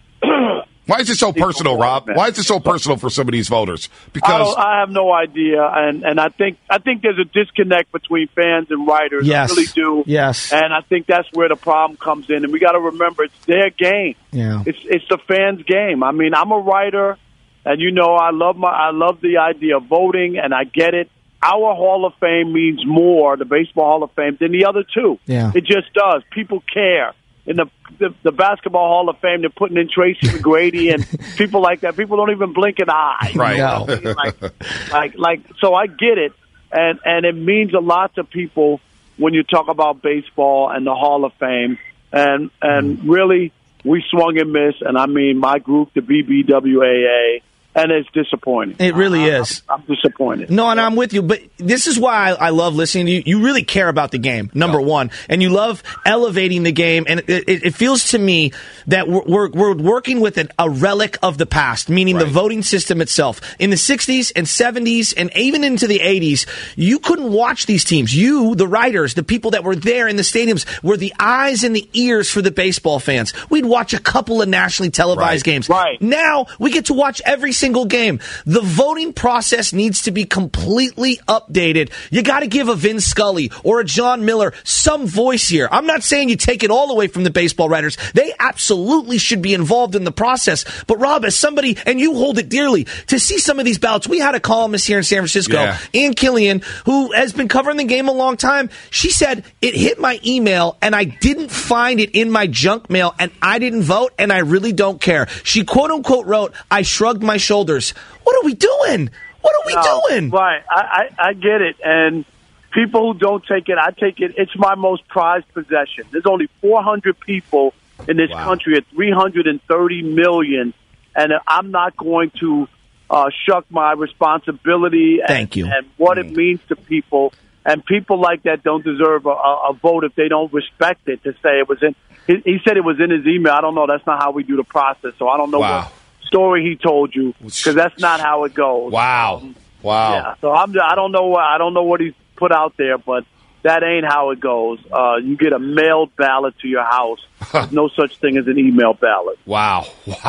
Why is it so personal, Rob? Why is it so personal for some of these voters? I, Because don't, I have no idea, and and I think I think there's a disconnect between fans and writers. Yes. I really do. Yes. And I think that's where the problem comes in. And we got to remember, it's their game. Yeah. It's it's the fans' game. I mean, I'm a writer, and you know, I love my I love the idea of voting, and I get it. Our Hall of Fame means more, the Baseball Hall of Fame, than the other two. Yeah. It just does. People care. In the, the the Basketball Hall of Fame, they're putting in Tracy McGrady and people like that. People don't even blink an eye. you Right. know? No. like, like, like, so I get it, and and it means a lot to people when you talk about baseball and the Hall of Fame, and and really we swung and missed, and I mean my group, the B B W A A. And it's disappointing. It really I, is. I'm, I'm disappointed. No, and I'm with you, but this is why I, I love listening to you. You really care about the game, number one, and you love elevating the game. And it, it, it feels to me that we're we're, we're working with an, a relic of the past, meaning the voting system itself. In the sixties and seventies and even into the eighties, you couldn't watch these teams. You, the writers, the people that were there in the stadiums, were the eyes and the ears for the baseball fans. We'd watch a couple of nationally televised Right. games. Right. Now we get to watch every single game. The voting process needs to be completely updated. You got to give a Vin Scully or a John Miller some voice here. I'm not saying you take it all away from the baseball writers. They absolutely should be involved in the process. But Rob, as somebody, and you hold it dearly, to see some of these ballots, we had a columnist here in San Francisco, Yeah. Ann Killian, who has been covering the game a long time. She said, it hit my email and I didn't find it in my junk mail and I didn't vote and I really don't care. She quote unquote wrote, I shrugged my shoulders. What are we doing? What are we No, doing? Right. I, I, I get it. And people who don't take it, I take it. It's my most prized possession. There's only four hundred people in this country at three hundred thirty million. And I'm not going to uh, shuck my responsibility and, Thank you. and what it means to people. And people like that don't deserve a, a, a vote if they don't respect it. To say it was in, he, he said it was in his email. I don't know. That's not how we do the process. So I don't know Wow. what story he told you, because that's not how it goes. Wow. Um, Wow. Yeah. So I'm. I don't know. I don't know what he's put out there, but that ain't how it goes. Uh, you get a mailed ballot to your house. There's no such thing as an email ballot. Wow.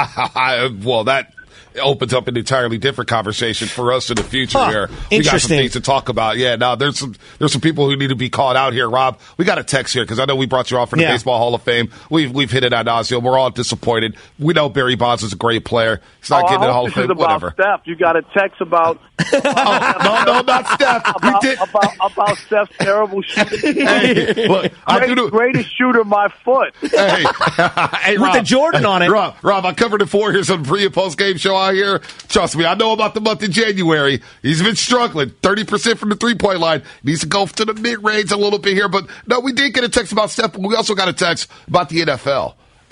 Wow. Well, that opens up an entirely different conversation for us in the future Huh. here. We got some Interesting. things to talk about. Yeah, now there's some there's some people who need to be called out here. Rob, we got a text here because I know we brought you off for the Yeah. Baseball Hall of Fame. We've we've hit it ad nauseum. We're all disappointed. We know Barry Bonds is a great player. He's not Oh, getting I in the hope Hall of this is Fame. about Whatever. Steph. You got a text about oh, no, no, not Steph. about, we did. about about Steph's terrible shooting. Hey, look, I Great, do. greatest shooter, my foot. Hey, hey, With Rob, the Jordan on it. Rob, Rob, I covered it for here's some pre and post game show out here. Trust me, I know about the month of January. He's been struggling. thirty percent from the three point line. Needs to go to the mid range a little bit here. But no, we did get a text about Steph, but we also got a text about the N F L.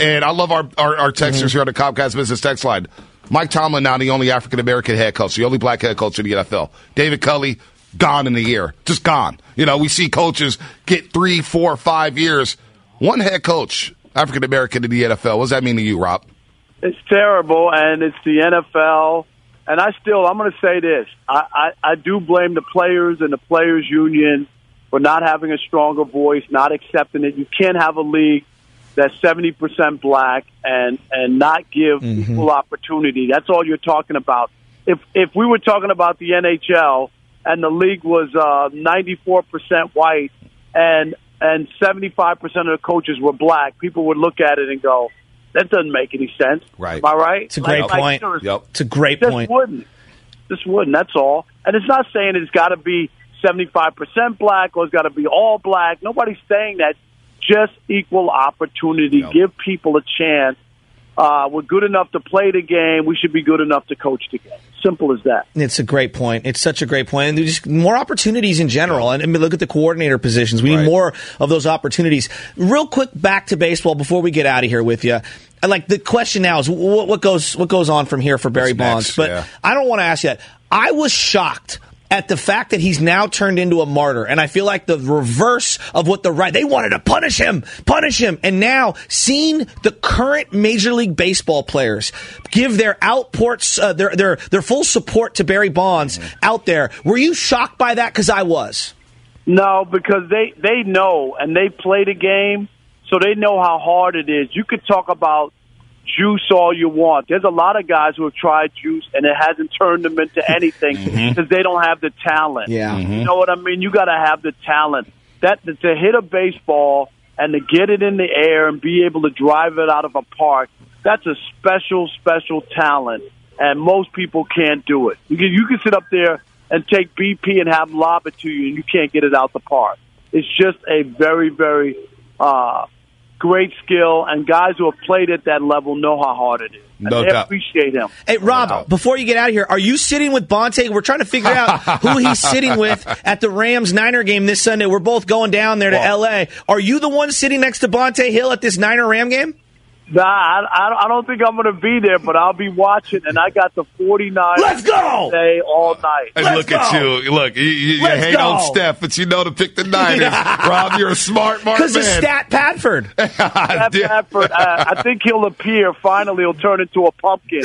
And I love our, our, our texters Mm-hmm. here on the Comcast Business Text Line. Mike Tomlin now the only African-American head coach, the only black head coach in the N F L. David Culley, gone in a year. Just gone. You know, we see coaches get three, four, five years. One head coach, African-American in the N F L. What does that mean to you, Rob? It's terrible, and it's the N F L. And I still, I'm going to say this. I, I, I do blame the players and the players' union for not having a stronger voice, not accepting it. You can't have a league that's seventy percent black and, and not give Mm-hmm. equal opportunity. That's all you're talking about. If if we were talking about the N H L and the league was uh, ninety-four percent white and and seventy-five percent of the coaches were black, people would look at it and go, that doesn't make any sense. Right. Am I right? It's a great Like- like, point. seriously. Yep. It's a great Just point. wouldn't. Just wouldn't. That's all. And it's not saying it's got to be seventy-five percent black or it's got to be all black. Nobody's saying that. Just equal opportunity. Yep. Give people a chance. Uh, we're good enough to play the game. We should be good enough to coach the game. Simple as that. It's a great point. It's such a great point. And there's just more opportunities in general. And I mean, look at the coordinator positions. We need Right. more of those opportunities. Real quick, back to baseball before we get out of here with you. And, like, the question now is what, what goes what goes on from here for Barry What's Bonds? next? But Yeah. I don't want to ask yet. I was shocked at the fact that he's now turned into a martyr. And I feel like the reverse of what the right, they wanted to punish him, punish him. And now seeing the current Major League Baseball players give their outports, uh, their, their, their full support to Barry Bonds out there. Were you shocked by that? Because I was. No, because they, they know and they play the game, so they know how hard it is. You could talk about juice all you want. There's a lot of guys who have tried juice and it hasn't turned them into anything because they don't have the talent. Yeah. You know what I mean? You got to have the talent. That to hit a baseball and to get it in the air and be able to drive it out of a park, that's a special, special talent, and most people can't do it. You can, you can sit up there and take B P and have them lob it to you, and you can't get it out the park. It's just a very, very uh, great skill, and guys who have played at that level know how hard it is. And No they doubt. appreciate him. Hey, Rob, before you get out of here, are you sitting with Bonte? We're trying to figure out who he's sitting with at the Rams-Niner game this Sunday. We're both going down there to Well- L A. Are you the one sitting next to Bonte Hill at this Niner-Ram game? Nah, I, I don't think I'm going to be there, but I'll be watching, and I got the forty-nine. Let's go! Day all night. And Let's look at go. you. Look, you, you, you Let's hate go. on Steph, but you know to pick the Niners. Rob, you're a smart, smart man. Because of Stat Padford. Pat Bradford, uh, I think he'll appear. Finally, he'll turn into a pumpkin.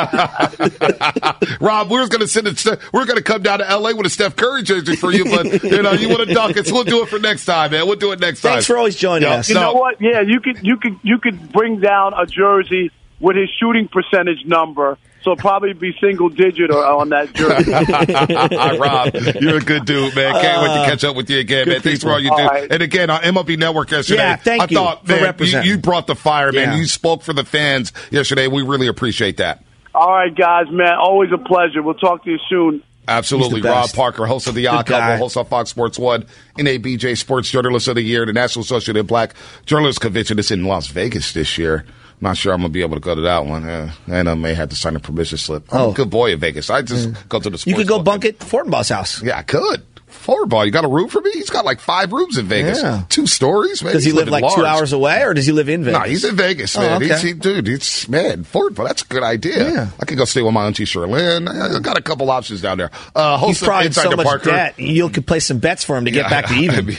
Rob, we're going to send it. We're going to come down to L A with a Steph Curry jersey for you, but you know you want to dunk it, so we'll do it for next time, man. We'll do it next time. Thanks for always joining Yeah, us. You no. know what? Yeah, you could, you could, you could bring down a jersey with his shooting percentage number. So it'll probably be single digit or on that jersey. Rob, you're a good dude, man. Can't wait to catch up with you again, man. Thanks for all you do. All right. And again, on M L B Network yesterday, Yeah, thank I you thought, for man, you, representing. you brought the fire, man. Yeah. You spoke for the fans yesterday. We really appreciate that. All right, guys, man. Always a pleasure. We'll talk to you soon. Absolutely. He's the Rob best. Parker, host of The Odd Good guy. Couple, host of Fox Sports one, N A B J Sports Journalist of the Year, the National Association of Black Journalists Convention. It's in Las Vegas this year. Not sure I'm going to be able to go to that one. Uh, and I may have to sign a permission slip. I'm Oh. a good boy in Vegas. I just go to the sports You could go book. bunk at Fortenbaugh's house. Yeah, I could. Forward ball. You got a room for me? He's got like five rooms in Vegas. Yeah. Two stories, man. Does he He's live living like two large. hours away, or does he live in Vegas? No, he's in Vegas, Oh, man. okay. He's, he, dude, it's, man, forward ball. That's a good idea. Yeah. I could go stay with my auntie Sherlyn. I got a couple options down there. Uh, host He's of probably in Inside so the much Parker. debt, you could play some bets for him to get back to I even.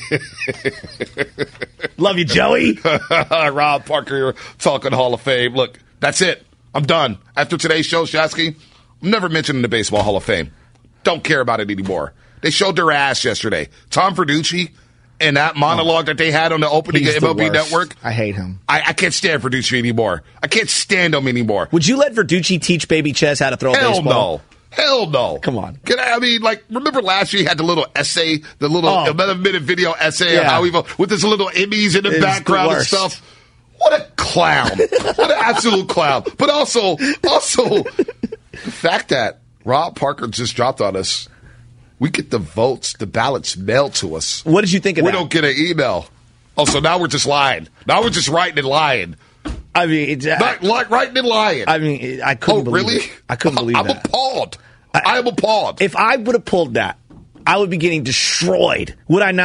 mean- Love you, Joey. Rob Parker here, talking Hall of Fame. Look, that's it. I'm done. After today's show, Shasky, I'm never mentioning the Baseball Hall of Fame. Don't care about it anymore. They showed their ass yesterday. Tom Verducci and that monologue that they had on the opening He's of the M L B worst. Network. I hate him. I, I can't stand Verducci anymore. I can't stand him anymore. Would you let Verducci teach Baby Ches how to throw a Hell baseball? no. Hell no. Come on. Can I, I mean, like, remember last year he had the little essay, the little Oh. eleven minute video essay Yeah. of how he, with his little Emmys in the It's the background and worst. stuff. What a clown. What an absolute clown. But also, also, the fact that Rob Parker just dropped on us, we get the votes, the ballots mailed to us. What did you think of we that? don't get an email. Oh, so now we're just lying. Now we're just writing and lying. I mean, it's, uh, Not, like, writing and lying. I mean, I couldn't oh, believe really? it. I couldn't believe I'm that. appalled. I, I am appalled. If I would have pulled that, I would be getting destroyed. Would I not?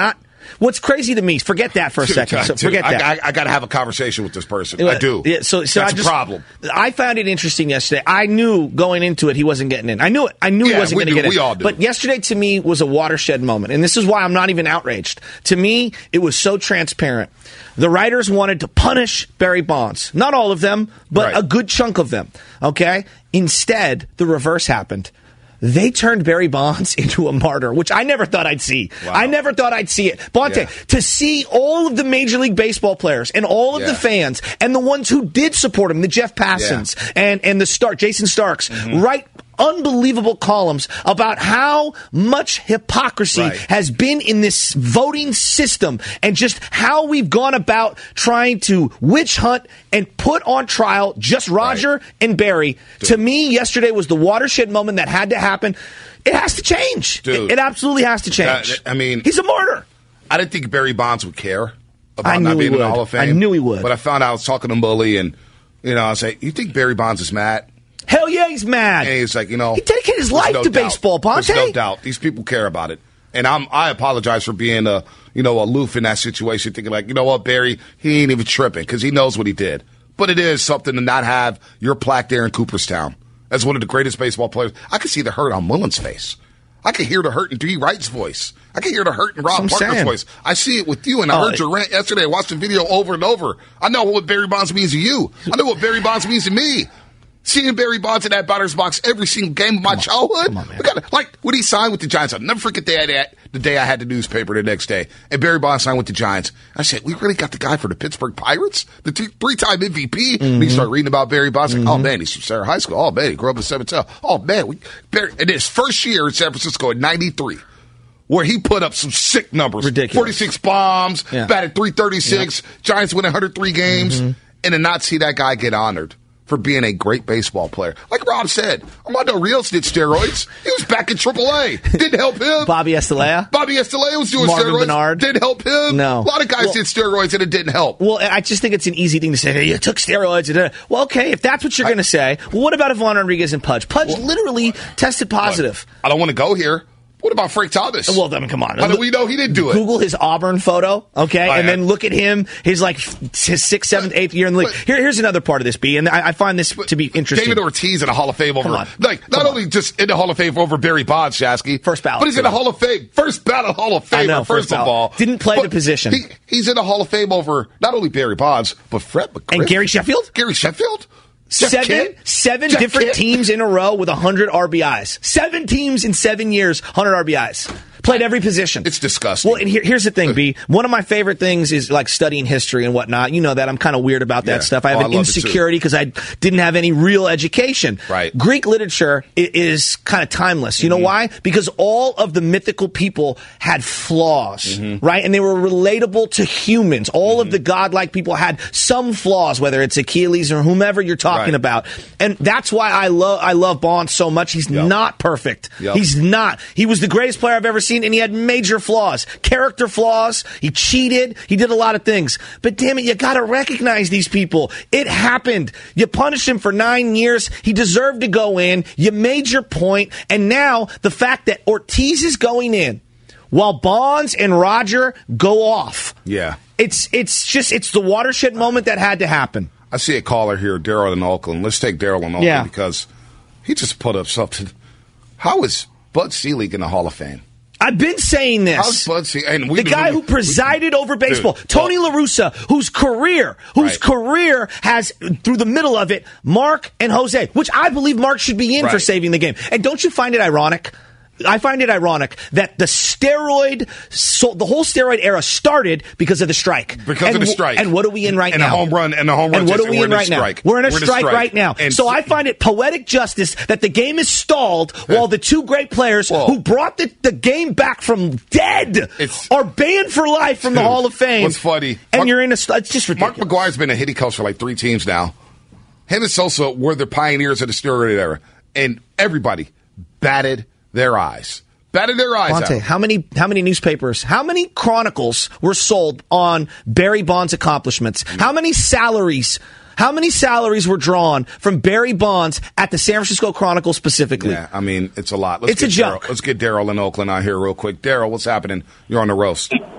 What's crazy to me, forget that for a Dude, second. So dude, forget I, that. I, I got to have a conversation with this person. I do. Yeah, so, so That's I just, a problem. I found it interesting yesterday. I knew going into it he wasn't getting in. I knew it. I knew Yeah, he wasn't we going to do. get in. We all do. But yesterday to me was a watershed moment, and this is why I'm not even outraged. To me, it was so transparent. The writers wanted to punish Barry Bonds. Not all of them, but Right. a good chunk of them. Okay? Instead, the reverse happened. They turned Barry Bonds into a martyr, which I never thought I'd see. Wow. I never thought I'd see it. Bonte, Yeah. to see all of the Major League Baseball players and all of Yeah. the fans and the ones who did support him, the Jeff Passons and, and the Stark, Jason Starks, Mm-hmm. write unbelievable columns about how much hypocrisy Right. has been in this voting system and just how we've gone about trying to witch hunt and put on trial just Roger Right. and Barry. To me, yesterday was the watershed moment that had to happen. It has to change. Dude. It, it absolutely has to change. I mean, he's a martyr. I didn't think Barry Bonds would care about I knew not he being in the would. Hall of Fame. I knew he would. But I found out I was talking to Mully, and you know, I was like, "You think Barry Bonds is mad?" Hell yeah, he's mad. And he's like, you know, He dedicated his there's life no to doubt. baseball, Bonte. There's no doubt. These people care about it. And I'm, I apologize for being, a, you know, aloof in that situation, thinking like, you know what, Barry, he ain't even tripping because he knows what he did. But it is something to not have your plaque there in Cooperstown as one of the greatest baseball players. I could see the hurt on Mullen's face. I could hear the hurt in D. Wright's voice. I could hear the hurt in Rob That's what I'm Parker's saying. voice. I see it with you, and I Oh, heard your rant yesterday. I watched the video over and over. I know what Barry Bonds means to you. I know what Barry Bonds means to me. Seeing Barry Bonds in that batter's box every single game of my childhood. On, we gotta, like, when he signed with the Giants, I'll never forget the day, I had, the day I had the newspaper the next day. And Barry Bonds signed with the Giants. I said, we really got the guy for the Pittsburgh Pirates? The t- three-time M V P? Mm-hmm. And he started reading about Barry Bonds. Like, mm-hmm. oh, man, he's from Sarah High School. Oh, man, he grew up in Seven Tail. Oh, man. We, Barry, and his first year in San Francisco in ninety-three, where he put up some sick numbers. Ridiculous. forty-six bombs, yeah. batted three thirty-six, yeah. Giants win one hundred three games, mm-hmm. and to not see that guy get honored for being a great baseball player. Like Rob said, Armando Rios did steroids. He was back in triple A. Didn't help him. Bobby Estelea? Bobby Estelea was doing Marvin steroids. Bernard? Didn't help him. No. A lot of guys well, did steroids and it didn't help. Well, I just think it's an easy thing to say, hey, you took steroids. And, well, okay, if that's what you're going to say, well, what about Ivan Rodriguez and Pudge? Pudge well, literally tested positive. Look, I don't want to go here. What about Frank Thomas? Well, I mean, come on. How do we know he didn't do it? Google his Auburn photo, okay, oh, and yeah. then look at him, his like his sixth, seventh, eighth year in the league. Here, here's another part of this, B, and I, I find this to be interesting. David Ortiz in the Hall of Fame over, like, not come only on. just in the Hall of Fame over Barry Bonds, Shasky. First ballot. But he's in the Hall of Fame. First ballot Hall of Fame, I know, first, first of all. Didn't play but the position. He, he's in the Hall of Fame over not only Barry Bonds, but Fred McGriff. And Gary Sheffield? Gary Sheffield? Jeff seven Kidd? seven Jeff different Kidd? teams in a row with one hundred R B Is. Seven teams in seven years, one hundred R B Is. Played every position. It's disgusting. Well, and here, here's the thing, B. One of my favorite things is like studying history and whatnot. You know that I'm kind of weird about that Yeah. stuff. I have Oh, an I love it too. insecurity because I didn't have any real education. Right. Greek literature i- is kind of timeless. You know Mm-hmm. why? Because all of the mythical people had flaws, Mm-hmm. right? And they were relatable to humans. All Mm-hmm. of the godlike people had some flaws, whether it's Achilles or whomever you're talking Right. about. And that's why I love I love Bonds so much. He's Yep. not perfect. Yep. He's not. He was the greatest player I've ever seen, and he had major flaws, character flaws. He cheated. He did a lot of things. But damn it, you got to recognize these people. It happened. You punished him for nine years. He deserved to go in. You made your point, and now the fact that Ortiz is going in while Bonds and Roger go off. Yeah. It's it's just it's the watershed moment that had to happen. I see a caller here, Daryl in Oakland. Let's take Daryl in Oakland Yeah. because he just put up something. How is Bud Selig in the Hall of Fame? I've been saying this. How's Bud Selig? And we the guy who presided over baseball, Dude, Tony La Russa, whose career, whose Right. career has through the middle of it, Mark and Jose, which I believe Mark should be in for Right. saving the game. And don't you find it ironic? I find it ironic that the steroid, so the whole steroid era started because of the strike. Because and of the w- strike. And what are we in right and now? And the home run. And the home run. And what just- are we we're in right now? strike. We're in a we're strike, strike right now. And so I find it poetic justice that the game is stalled while the two great players Whoa. who brought the, the game back from dead It's- are banned for life from the Dude, Hall of Fame. what's funny, And Mark- you're in a st- it's just ridiculous. Mark McGuire's been a hitting coach for like three teams now. Him and Sosa were the pioneers of the steroid era. And everybody batted their eyes. Batted their eyes Bonte, out. how many how many newspapers, how many chronicles were sold on Barry Bonds' accomplishments? How many salaries, how many salaries were drawn from Barry Bonds at the San Francisco Chronicle specifically? Yeah, I mean, it's a lot. Let's It's a get joke. Daryl- Let's get Daryl in Oakland out here real quick. Daryl, what's happening? You're on the roast.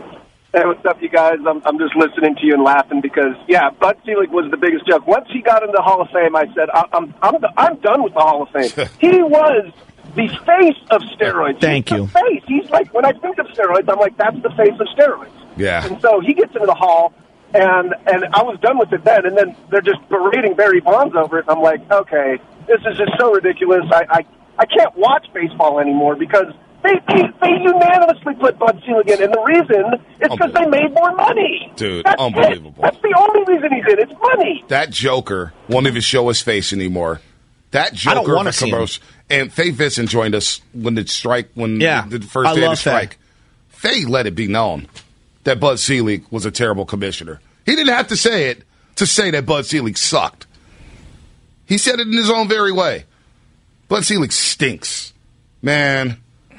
Hey, what's up, you guys? I'm, I'm just listening to you and laughing because, yeah, Bud Selig was the biggest joke. Once he got into the Hall of Fame, I said, I, I'm I'm, the, I'm done with the Hall of Fame. He was the face of steroids. Thank He's you. The face. He's like, when I think of steroids, I'm like, that's the face of steroids. Yeah. And so he gets into the Hall, and and I was done with it then, and then they're just berating Barry Bonds over it, and I'm like, okay, this is just so ridiculous. I I, I can't watch baseball anymore because They, they, they unanimously put Bud Selig in, and the reason is because they made more money. Dude, That's unbelievable. It. That's the only reason he's in. It's money. That Joker won't even show his face anymore. That Joker, I don't want to see him. And Faye Vincent joined us when the strike, when yeah, the, the first I day of love the strike. Faye. Faye let it be known that Bud Selig was a terrible commissioner. He didn't have to say it to say that Bud Selig sucked. He said it in his own very way. Bud Selig stinks, man.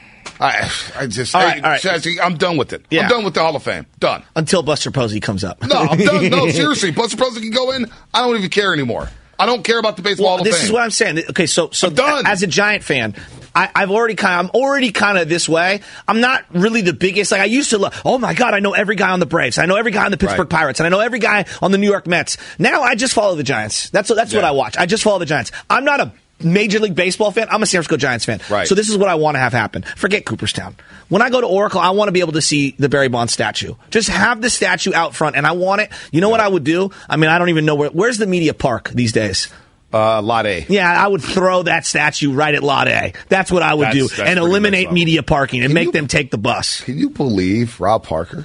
I, I just, all right, hey, all right. Shazzy, I'm done with it. Yeah. I'm done with the Hall of Fame. Done. Until Buster Posey comes up. No, I'm done. No, seriously. Buster Posey can go in. I don't even care anymore. I don't care about the baseball well, Hall of this Fame. is what I'm saying. Okay, so so I'm done. As a Giant fan, I, I've already kind of, I'm already kind of this way. I'm not really the biggest. Like I used to love. Oh my God, I know every guy on the Braves. I know every guy on the Pittsburgh Right. Pirates, and I know every guy on the New York Mets. Now I just follow the Giants. That's that's what Yeah. I watch. I just follow the Giants. I'm not a Major League Baseball fan. I'm a San Francisco Giants fan. Right. So this is what I want to have happen. Forget Cooperstown. When I go to Oracle, I want to be able to see the Barry Bonds statue. Just have the statue out front, and I want it. You know what I would do? I mean, I don't even know where. Where's the media park these days? Uh, Lot A. Yeah, I would throw that statue right at Lot A. That's what I would That's- do, that's and pretty eliminate messed up. media parking and Can make you- them take the bus. Can you believe Rob Parker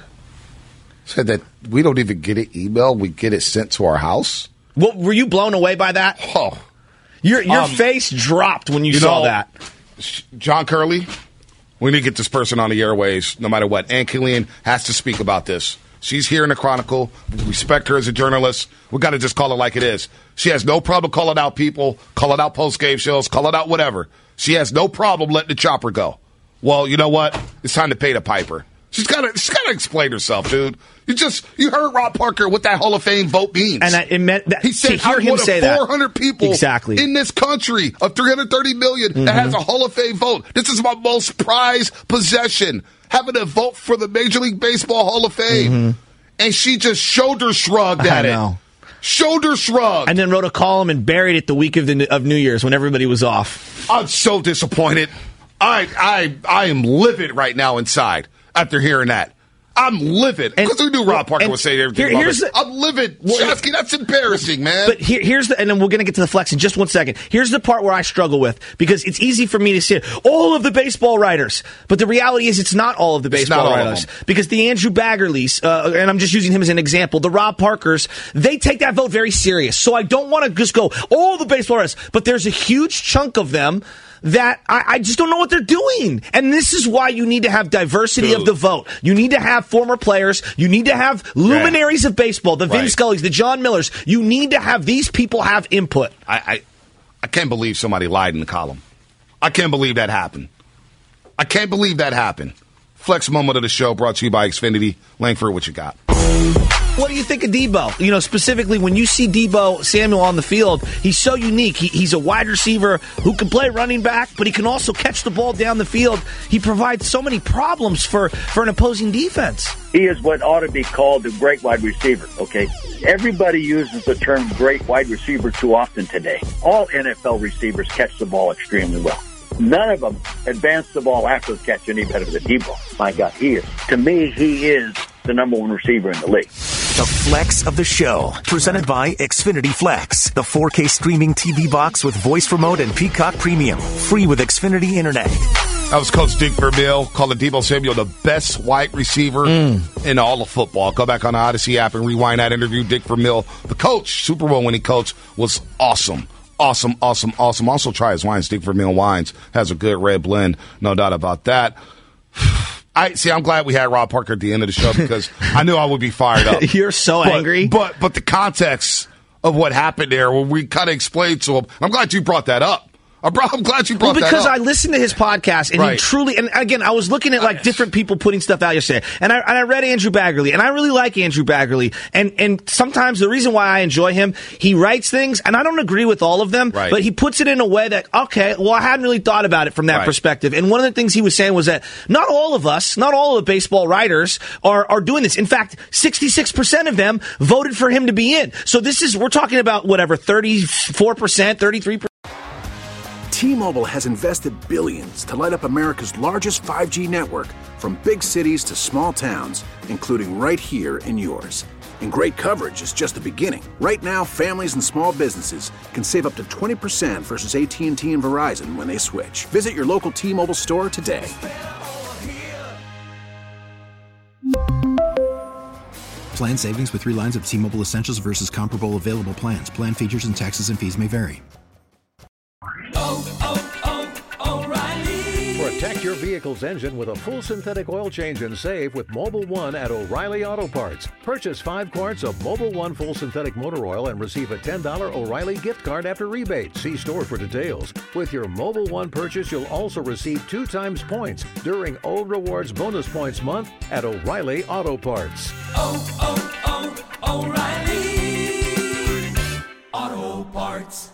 said that we don't even get an email, we get it sent to our house? Well, were you blown away by that? Oh. Your your Um, face dropped when you, you saw know, that. John Curley, we need to get this person on the airways no matter what. Ann Killian has to speak about this. She's here in the Chronicle. We respect her as a journalist. We got to just call it like it is. She has no problem calling out people, calling out post-game shows, calling out whatever. She has no problem letting the chopper go. Well, you know what? It's time to pay the piper. She's got to she's got to explain herself, dude. You just you heard Rob Parker what that Hall of Fame vote means. And I, it meant that, He said, to hear I'm him one say of that. four hundred people Exactly. in this country of three hundred thirty million that Mhm. has a Hall of Fame vote. This is my most prized possession, having a vote for the Major League Baseball Hall of Fame. Mhm. And she just shoulder shrugged at I it. know. Shoulder shrugged. And then wrote a column and buried it the week of the of New Year's when everybody was off. I'm so disappointed. I I I am livid right now inside after hearing that. I'm livid because we knew Rob Parker and would say everything. here- about here's it. the- I'm livid. Shasky, that's embarrassing, man. But here, here's the, and then we're going to get to the flex in just one second. Here's the part where I struggle with, because it's easy for me to say all of the baseball writers, but the reality is it's not all of the It's not baseball all of writers. them. Because the Andrew Baggerleys, uh, and I'm just using him as an example, the Rob Parkers, they take that vote very serious. So I don't want to just go all the baseball writers, but there's a huge chunk of them that I, I just don't know what they're doing. And this is why you need to have diversity Dude. of the vote. You need to have former players. You need to have luminaries of baseball, the Vin Right. Scullys, the John Millers. You need to have these people have input. I, I I can't believe somebody lied in the column. I can't believe that happened. I can't believe that happened. Flex moment of the show brought to you by Xfinity. Langford, what you got? What do you think of Debo? You know, specifically when you see Debo Samuel on the field, he's so unique. He, he's a wide receiver who can play running back, but he can also catch the ball down the field. He provides so many problems for, for an opposing defense. He is what ought to be called a great wide receiver, okay? Everybody uses the term great wide receiver too often today. All N F L receivers catch the ball extremely well. None of them advance the ball after the catch any better than Debo. My God, he is. To me, he is the number one receiver in the league. The Flex of the Show, presented by Xfinity Flex, the four K streaming T V box with voice remote and Peacock Premium, free with Xfinity Internet. That was Coach Dick Vermeil calling Debo Samuel the best wide receiver Mm. in all of football. Go back on the Odyssey app and rewind that interview. Dick Vermeil, the coach, Super Bowl winning coach, was awesome. Awesome, awesome, awesome. Also try his wines. Dick Vermeil Wines has a good red blend. No doubt about that. I see. I'm glad we had Rob Parker at the end of the show because I knew I would be fired up. You're so But- angry. But but the context of what happened there, when we kind of explained to him, I'm glad you brought that up I'm glad you brought well, because that up. I listened to his podcast, and Right. he truly, and again, I was looking at like different people putting stuff out yesterday, and I, and I read Andrew Baggerly, and I really like Andrew Baggerly, and, and sometimes the reason why I enjoy him, he writes things, and I don't agree with all of them, Right. but he puts it in a way that, okay, well, I hadn't really thought about it from that Right. perspective, and one of the things he was saying was that not all of us, not all of the baseball writers are, are doing this. In fact, sixty-six percent of them voted for him to be in. So this is, we're talking about whatever, thirty-four percent, thirty-three percent. T-Mobile has invested billions to light up America's largest five G network, from big cities to small towns, including right here in yours. And great coverage is just the beginning. Right now, families and small businesses can save up to twenty percent versus A T and T and Verizon when they switch. Visit your local T-Mobile store today. Plan savings with three lines of T-Mobile Essentials versus comparable available plans. Plan features and taxes and fees may vary. Protect your vehicle's engine with a full synthetic oil change and save with Mobil one at O'Reilly Auto Parts. Purchase five quarts of Mobil one full synthetic motor oil and receive a ten dollars O'Reilly gift card after rebate. See store for details. With your Mobil one purchase, you'll also receive two times points during O Rewards Bonus Points Month at O'Reilly Auto Parts. Oh, oh, oh, O'Reilly Auto Parts.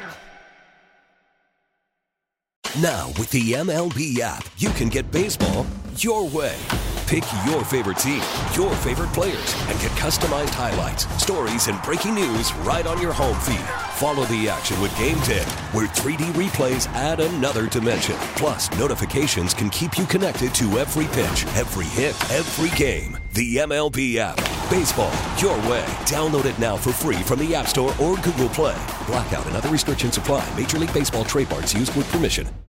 Now, with the M L B app, you can get baseball your way. Pick your favorite team, your favorite players, and get customized highlights, stories, and breaking news right on your home feed. Follow the action with Game ten, where three D replays add another dimension. Plus, notifications can keep you connected to every pitch, every hit, every game. The M L B app. Baseball your way. Download it now for free from the App Store or Google Play. Blackout and other restrictions apply. Major League Baseball trademarks used with permission.